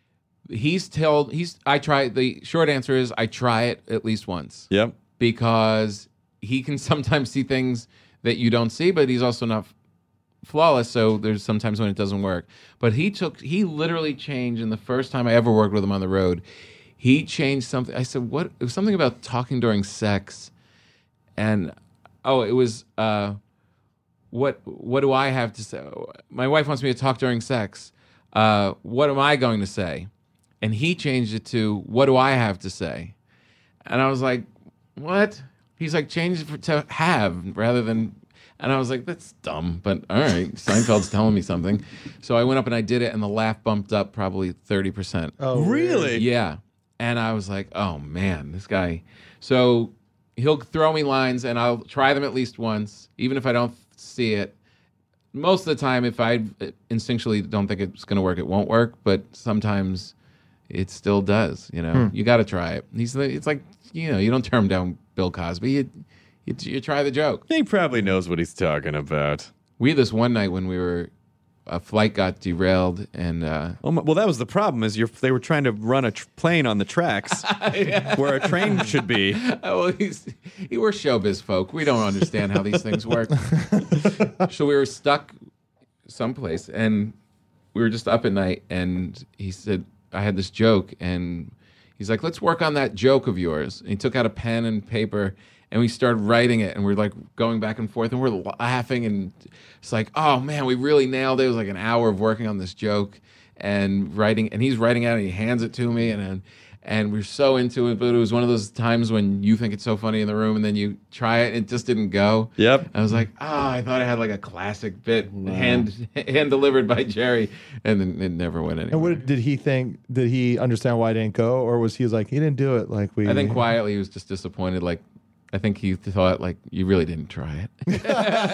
Speaker 7: he's told he's I try the short answer is I try it at least once.
Speaker 10: Yep.
Speaker 7: Because he can sometimes see things that you don't see, but he's also not flawless. So there's sometimes when it doesn't work. But he took he literally changed in the first time I ever worked with him on the road. He changed something. I said, "What?" It was something about talking during sex, and oh, it was uh, what? What do I have to say? My wife wants me to talk during sex. Uh, what am I going to say? And he changed it to, "What do I have to say?" And I was like, "What?" He's like, "Change it for, to have rather than." And I was like, "That's dumb," but all right. Seinfeld's telling me something, so I went up and I did it, and the laugh bumped up probably thirty percent.
Speaker 9: Oh,
Speaker 10: Really?
Speaker 7: Yeah. And I was like, oh man, this guy. So he'll throw me lines and I'll try them at least once, even if I don't see it. Most of the time, if I instinctually don't think it's going to work, it won't work. But sometimes it still does. You know,
Speaker 9: Hmm.
Speaker 7: you got to try it. He's like, it's like, you know, you don't turn down Bill Cosby. You, you, you try the joke.
Speaker 10: He probably knows what he's talking about.
Speaker 7: We had this one night when we were, a flight got derailed and uh,
Speaker 10: Oh my, well, that was the problem. Is you're, they were trying to run a tr- plane on the tracks where a train should be.
Speaker 7: Oh, well, he's, he, we're showbiz folk. We don't understand how these things work. So we were stuck someplace, and we were just up at night, and he said, I had this joke, and he's like, let's work on that joke of yours. And he took out a pen and paper, and we started writing it, and we're like going back and forth, and we're laughing, and it's like, oh man, we really nailed it. It was like an hour of working on this joke and writing, and he's writing out, and he hands it to me, and and, and we're so into it. But it was one of those times when you think it's so funny in the room, and then you try it, and it just didn't go.
Speaker 10: Yep.
Speaker 7: I was like, ah, oh, I thought I had like a classic bit hand hand delivered by Jerry, and then it never went anywhere.
Speaker 9: And what did he think? Did he understand why it didn't go, or was he like he didn't do it? Like we?
Speaker 7: I think quietly he was just disappointed. Like, I think he thought like you really didn't try it.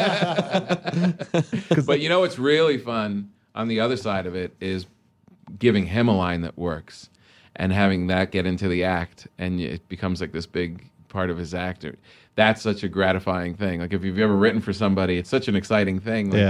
Speaker 7: But you know what's really fun on the other side of it is giving him a line that works and having that get into the act, and it becomes like this big part of his act. That's such a gratifying thing. Like if you've ever written for somebody, it's such an exciting thing. Like,
Speaker 9: Yeah.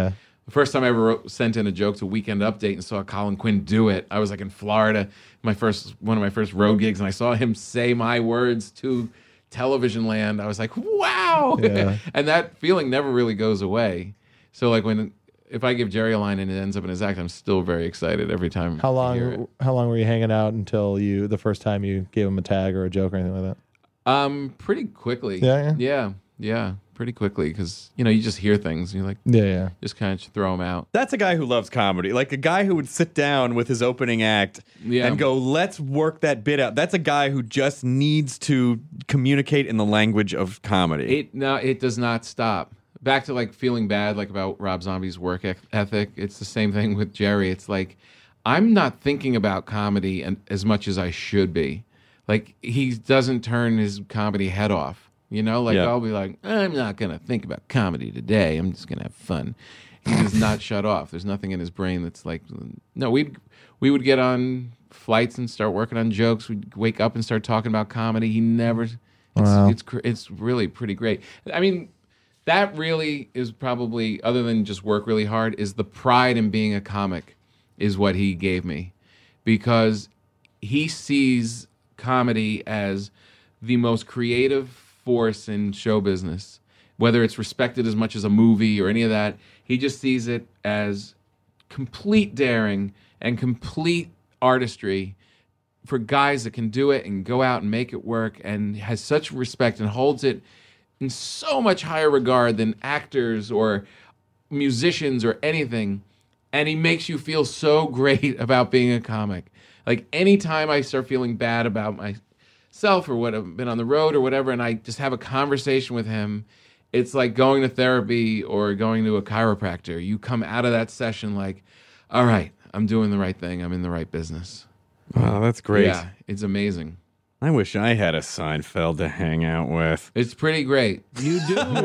Speaker 7: The first time I ever wrote, sent in a joke to Weekend Update and saw Colin Quinn do it, I was like in Florida, my first one of my first road gigs, and I saw him say my words to television land. I was like, wow!
Speaker 9: Yeah.
Speaker 7: And that feeling never really goes away. So like when if I give Jerry a line and it ends up in his act, I'm still very excited every time.
Speaker 9: How
Speaker 7: I hear it.
Speaker 9: long? How long were you hanging out until you the first time you gave him a tag or a joke or anything like that?
Speaker 7: Um, pretty quickly.
Speaker 9: Yeah, yeah,
Speaker 7: yeah, yeah pretty quickly because you know you just hear things and you're like,
Speaker 9: yeah, yeah,
Speaker 7: just kind of throw them out.
Speaker 10: That's a guy who loves comedy, like a guy who would sit down with his opening act
Speaker 7: Yeah.
Speaker 10: and go, "Let's work that bit out." That's a guy who just needs to communicate in the language of comedy.
Speaker 7: It no, it does not stop. Back to like feeling bad, like about Rob Zombie's work eth- ethic. It's the same thing with Jerry. It's like I'm not thinking about comedy and as much as I should be. Like he doesn't turn his comedy head off. You know, like
Speaker 10: Yeah.
Speaker 7: I'll be like, I'm not gonna think about comedy today. I'm just gonna have fun. He does not shut off. There's nothing in his brain that's like, no. We we would get on flights and start working on jokes. We'd wake up and start talking about comedy. He never. It's
Speaker 9: Wow.
Speaker 7: it's cr- it's really pretty great. I mean. That really is probably, other than just work really hard, is the pride in being a comic is what he gave me. Because he sees comedy as the most creative force in show business. Whether it's respected as much as a movie or any of that, he just sees it as complete daring and complete artistry for guys that can do it and go out and make it work and has such respect and holds it in so much higher regard than actors or musicians or anything. And he makes you feel so great about being a comic. Like anytime I start feeling bad about myself or what I've been on the road or whatever, and I just have a conversation with him, it's like going to therapy or going to a chiropractor. You come out of that session like, all right, I'm doing the right thing. I'm in the right business.
Speaker 10: Wow, that's great.
Speaker 7: Yeah, it's amazing.
Speaker 10: I wish I had a Seinfeld to hang out with.
Speaker 7: It's pretty great.
Speaker 11: You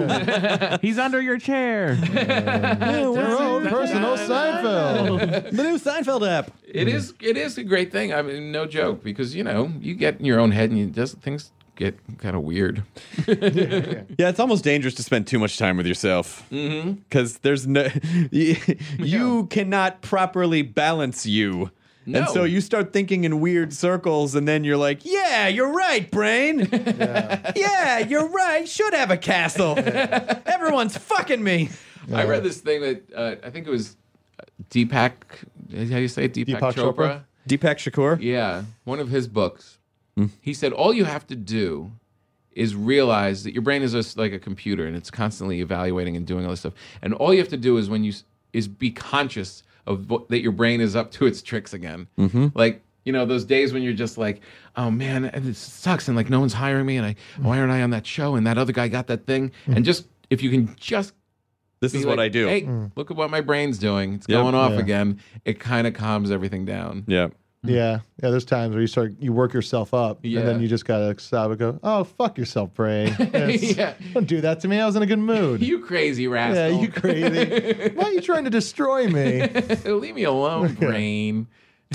Speaker 11: do. He's under your chair.
Speaker 9: Yeah, we're own personal Seinfeld.
Speaker 10: The new Seinfeld app.
Speaker 7: It is. It is a great thing. I mean, no joke, because you know you get in your own head and you just things get kind of weird.
Speaker 10: Yeah, it's almost dangerous to spend too much time with yourself
Speaker 7: Mm-hmm.
Speaker 10: because there's no you, you cannot properly balance you.
Speaker 7: No.
Speaker 10: And so you start thinking in weird circles, and then you're like, yeah, you're right, brain.
Speaker 9: Yeah.
Speaker 10: Yeah, you're right. Should have a castle. Everyone's fucking me.
Speaker 7: I read this thing that uh, I think it was Deepak. How do you say it? Deepak,
Speaker 9: Deepak
Speaker 7: Chopra?
Speaker 9: Chopra?
Speaker 10: Deepak Shakur?
Speaker 7: Yeah, one of his books. He said all you have to do is realize that your brain is just like a computer, and it's constantly evaluating and doing all this stuff. And all you have to do is when you s- is be conscious of what, that your brain is up to its tricks again.
Speaker 10: Mm-hmm.
Speaker 7: Like, you know, those days when you're just like, oh man, this sucks, and like no one's hiring me, and I why aren't I on that show? And that other guy got that thing. And just if you can just
Speaker 10: This
Speaker 7: be
Speaker 10: is
Speaker 7: like,
Speaker 10: what I do.
Speaker 7: Hey, look at what my brain's doing. It's
Speaker 10: Yep.
Speaker 7: going off
Speaker 9: Yeah.
Speaker 7: again. It kind of calms everything down.
Speaker 10: Yeah.
Speaker 9: Yeah, yeah. There's times where you start, you work yourself up,
Speaker 7: Yeah.
Speaker 9: and then you just gotta stop and go, "Oh, fuck yourself, brain! It's-
Speaker 7: Yeah.
Speaker 9: Don't do that to me. I was in a good mood."
Speaker 7: You crazy rascal.
Speaker 9: yeah, you crazy. Why are you trying to destroy me?
Speaker 7: Leave me alone, brain.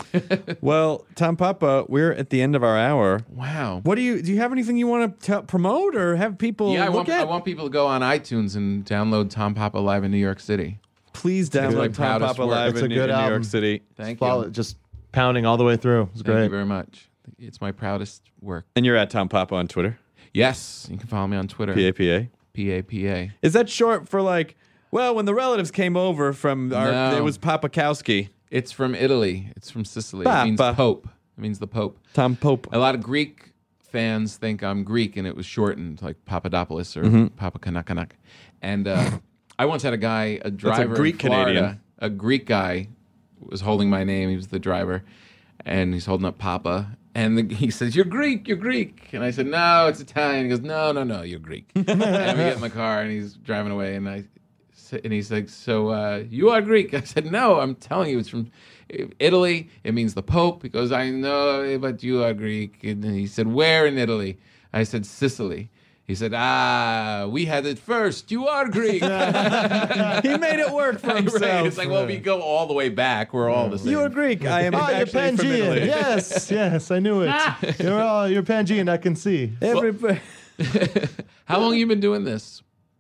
Speaker 10: Well, Tom Papa, we're at the end of our hour.
Speaker 7: Wow.
Speaker 10: What do you do? You have anything you want to promote or have people
Speaker 7: Yeah, I
Speaker 10: look
Speaker 7: want,
Speaker 10: at?
Speaker 7: I want people to go on iTunes and download Tom Papa Live in New York City.
Speaker 10: Please
Speaker 7: my
Speaker 10: download Tom
Speaker 7: proudest
Speaker 10: Papa
Speaker 7: work.
Speaker 10: Live
Speaker 9: It's a
Speaker 10: in,
Speaker 9: good
Speaker 10: in New York
Speaker 9: album.
Speaker 10: City.
Speaker 7: Thank
Speaker 9: Follow
Speaker 7: you.
Speaker 9: it, just pounding all the way through. It's
Speaker 7: Thank
Speaker 9: great.
Speaker 7: you very much. It's my proudest work.
Speaker 10: And you're at Tom Papa on Twitter.
Speaker 7: Yes, you can follow me on Twitter.
Speaker 10: P A P A.
Speaker 7: P A P A.
Speaker 10: Is that short for like? Well, when the relatives came over from our,
Speaker 7: No.
Speaker 10: it was Papakowski.
Speaker 7: It's from Italy. It's from Sicily. It means
Speaker 10: Papa.
Speaker 7: Pope. It means the Pope.
Speaker 10: Tom Pope.
Speaker 7: A lot of Greek fans think I'm Greek, and it was shortened like Papadopoulos or
Speaker 10: Mm-hmm.
Speaker 7: Papa Kanakanak. And uh, I once had a guy, a driver
Speaker 10: Greek
Speaker 7: in Florida,
Speaker 10: Canadian.
Speaker 7: a Greek guy was holding my name. He was the driver, and he's holding up Papa. And the, he says, "You're Greek, you're Greek." And I said, "No, it's Italian." He goes, "No, no, no, you're Greek." And we get in the car, and he's driving away, and I, and he's like, "So uh, you are Greek?" I said, "No, I'm telling you, it's from Italy. It means the Pope." He goes, "I know, but you are Greek." And he said, "Where in Italy?" I said, "Sicily." He said, "Ah, we had it first. You are Greek."
Speaker 10: He made it work for himself.
Speaker 7: Right. It's like, well, we go all the way back. We're all the same.
Speaker 10: You are Greek. I am
Speaker 9: Oh, you're
Speaker 10: actually from
Speaker 9: Pangean.
Speaker 10: Italy.
Speaker 9: Yes, yes, I knew it. You're all you're Pangean. I can see.
Speaker 10: Every,
Speaker 7: How long you been doing this?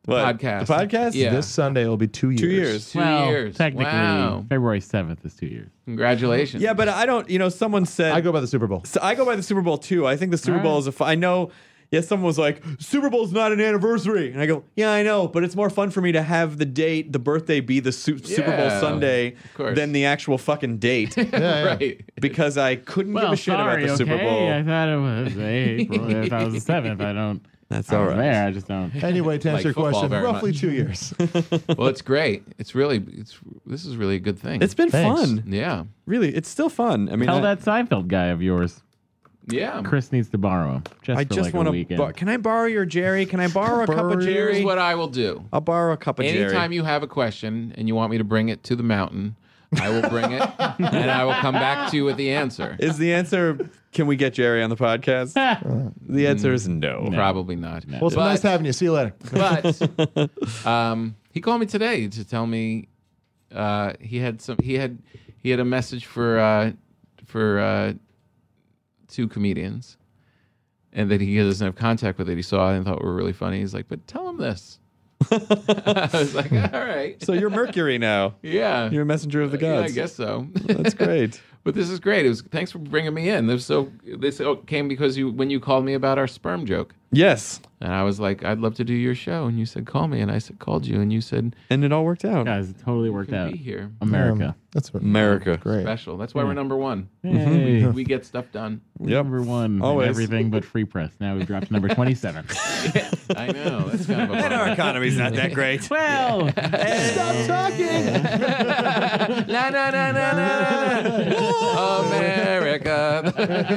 Speaker 10: What?
Speaker 7: podcast.
Speaker 10: The podcast?
Speaker 7: Yeah.
Speaker 9: This Sunday will be two years.
Speaker 10: Two years.
Speaker 7: Two
Speaker 11: well,
Speaker 7: years.
Speaker 11: technically,
Speaker 7: Wow.
Speaker 11: February seventh is two years.
Speaker 7: Congratulations.
Speaker 10: Yeah, but I don't. You know, someone said
Speaker 9: I go by the Super Bowl.
Speaker 10: So I go by the Super Bowl too. I think the Super
Speaker 11: All
Speaker 10: Bowl
Speaker 11: right.
Speaker 10: is a. Fu- I know. Yeah, someone was like, Super Bowl's not an anniversary, and I go, yeah, I know, but it's more fun for me to have the date, the birthday, be the su- Super Bowl
Speaker 7: Yeah,
Speaker 10: Sunday
Speaker 7: of course.
Speaker 10: than the actual fucking date,
Speaker 9: Yeah, yeah.
Speaker 7: right.
Speaker 10: because I couldn't
Speaker 11: Well,
Speaker 10: give a shit
Speaker 11: sorry,
Speaker 10: about the Super
Speaker 11: okay?
Speaker 10: Bowl.
Speaker 11: I thought it was April. I thought it was the seventh. I don't.
Speaker 10: That's
Speaker 11: I
Speaker 10: all
Speaker 11: was
Speaker 10: right.
Speaker 11: there. I just don't.
Speaker 9: Anyway, to
Speaker 7: Like
Speaker 9: answer your
Speaker 7: football
Speaker 9: question,
Speaker 7: very
Speaker 9: roughly
Speaker 7: much.
Speaker 9: two years.
Speaker 7: Well, it's great. It's really. It's. This is really a good thing.
Speaker 10: It's been
Speaker 9: Thanks.
Speaker 10: fun,
Speaker 7: Yeah.
Speaker 10: really. It's still fun. I mean,
Speaker 11: Tell
Speaker 10: I,
Speaker 11: that Seinfeld guy of yours.
Speaker 7: Yeah.
Speaker 11: Chris needs to borrow him just
Speaker 10: I
Speaker 11: for
Speaker 10: just
Speaker 11: like
Speaker 10: want
Speaker 11: a
Speaker 10: to.
Speaker 11: weekend.
Speaker 10: Bar- can I borrow your Jerry? Can I borrow a cup of
Speaker 9: Borrow-
Speaker 10: Jerry?
Speaker 7: Here's what I will do.
Speaker 10: I'll borrow a cup of Jerry.
Speaker 7: Anytime you have a question and you want me to bring it to the mountain, I will bring it and I will come back to you with the answer.
Speaker 10: Is the answer? Can we get Jerry on the podcast? The answer is no.
Speaker 7: Probably not.
Speaker 9: Well, it's
Speaker 7: But-
Speaker 9: nice having you. See you later.
Speaker 7: But um, he called me today to tell me uh, he had some. He had he had a message for uh, for uh, two comedians, and that he doesn't have contact with it. He saw it and thought were really funny. He's like, "But tell him this." I was like, "All right."
Speaker 10: So you're Mercury now.
Speaker 7: Yeah,
Speaker 10: You're a messenger of the
Speaker 7: yeah, I
Speaker 10: gods.
Speaker 7: guess so.
Speaker 10: That's great.
Speaker 7: But this is great. It was thanks for bringing me in. This so this came because you when you called me about our sperm joke.
Speaker 10: Yes.
Speaker 7: And I was like, I'd love to do your show. And you said, call me. And I said, called you. And you said,
Speaker 10: And it all worked out.
Speaker 11: Guys, it totally worked
Speaker 7: can
Speaker 11: out.
Speaker 7: be here.
Speaker 11: America.
Speaker 9: Um, that's what
Speaker 10: America.
Speaker 9: Great.
Speaker 7: Special. That's why we're number one.
Speaker 11: Hey,
Speaker 7: We get stuff done.
Speaker 10: Yep.
Speaker 11: number one.
Speaker 10: Always.
Speaker 11: In everything but free press. Now we've dropped to number twenty-seven.
Speaker 7: I know. That's kind of a
Speaker 10: And our
Speaker 7: bummer.
Speaker 10: economy's not that great.
Speaker 11: Well,
Speaker 9: Stop talking.
Speaker 7: Na, na, na, na, na, na. America.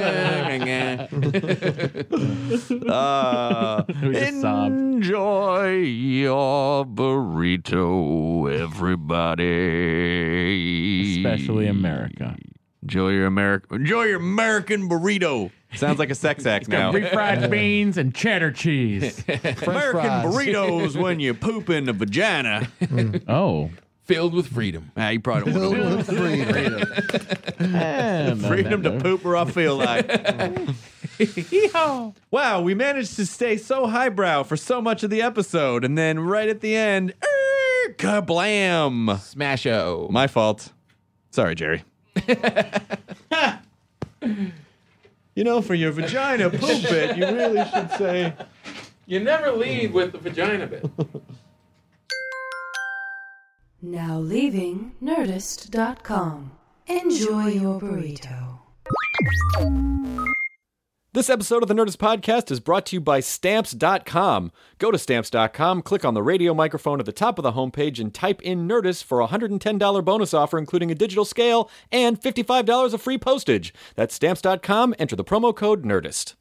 Speaker 10: Uh,
Speaker 11: we just sobbed.
Speaker 10: enjoy your burrito, everybody.
Speaker 11: Especially America.
Speaker 10: Enjoy your American. Enjoy your American burrito. Sounds like a sex act now.
Speaker 11: Refried beans and cheddar cheese.
Speaker 10: American
Speaker 9: fries.
Speaker 10: burritos when you poop in the vagina.
Speaker 11: Oh.
Speaker 7: Filled with freedom.
Speaker 10: Ah, you probably don't want to
Speaker 9: Freedom.
Speaker 11: And
Speaker 10: freedom to poop where I feel like. Wow, we managed to stay so highbrow for so much of the episode, and then right at the end, er, kablam!
Speaker 7: Smash-o.
Speaker 10: My fault. Sorry, Jerry. You know, for your vagina poop bit, you really should say.
Speaker 7: You never lead with the vagina bit.
Speaker 6: Now leaving Nerdist dot com. Enjoy your burrito.
Speaker 10: This episode of the Nerdist Podcast is brought to you by Stamps dot com. Go to Stamps dot com, click on the radio microphone at the top of the homepage, and type in Nerdist for a one hundred ten dollars bonus offer, including a digital scale and fifty-five dollars of free postage. That's Stamps dot com. Enter the promo code NERDIST.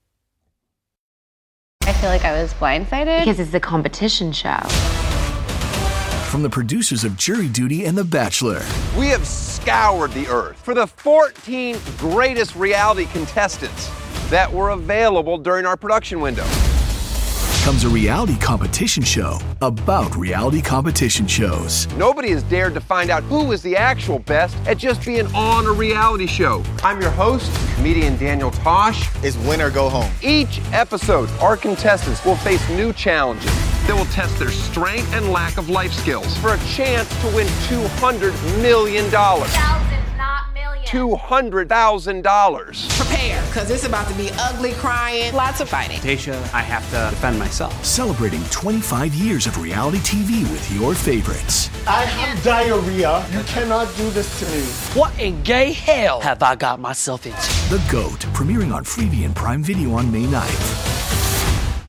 Speaker 12: I feel like I was blindsided because it's a competition show.
Speaker 13: From the producers of Jury Duty and The Bachelor.
Speaker 14: We have scoured the earth for the fourteen greatest reality contestants that were available during our production window.
Speaker 13: Comes a reality competition show about reality competition shows.
Speaker 14: Nobody has dared to find out who is the actual best at just being on a reality show. I'm your host, comedian Daniel Tosh.
Speaker 15: It's win or go home.
Speaker 14: Each episode, our contestants will face new challenges that will test their strength and lack of life skills for a chance to win two hundred million dollars.
Speaker 12: Thousands, not millions.
Speaker 14: two hundred thousand dollars.
Speaker 16: Prepare, because it's about to be ugly crying, lots of fighting.
Speaker 17: Tasha, I have to defend myself.
Speaker 13: Celebrating twenty-five years of reality T V with your favorites.
Speaker 18: I have diarrhea. You cannot do this to me.
Speaker 17: What in gay hell have I got myself into?
Speaker 13: The GOAT, premiering on Freevee and Prime Video on May ninth.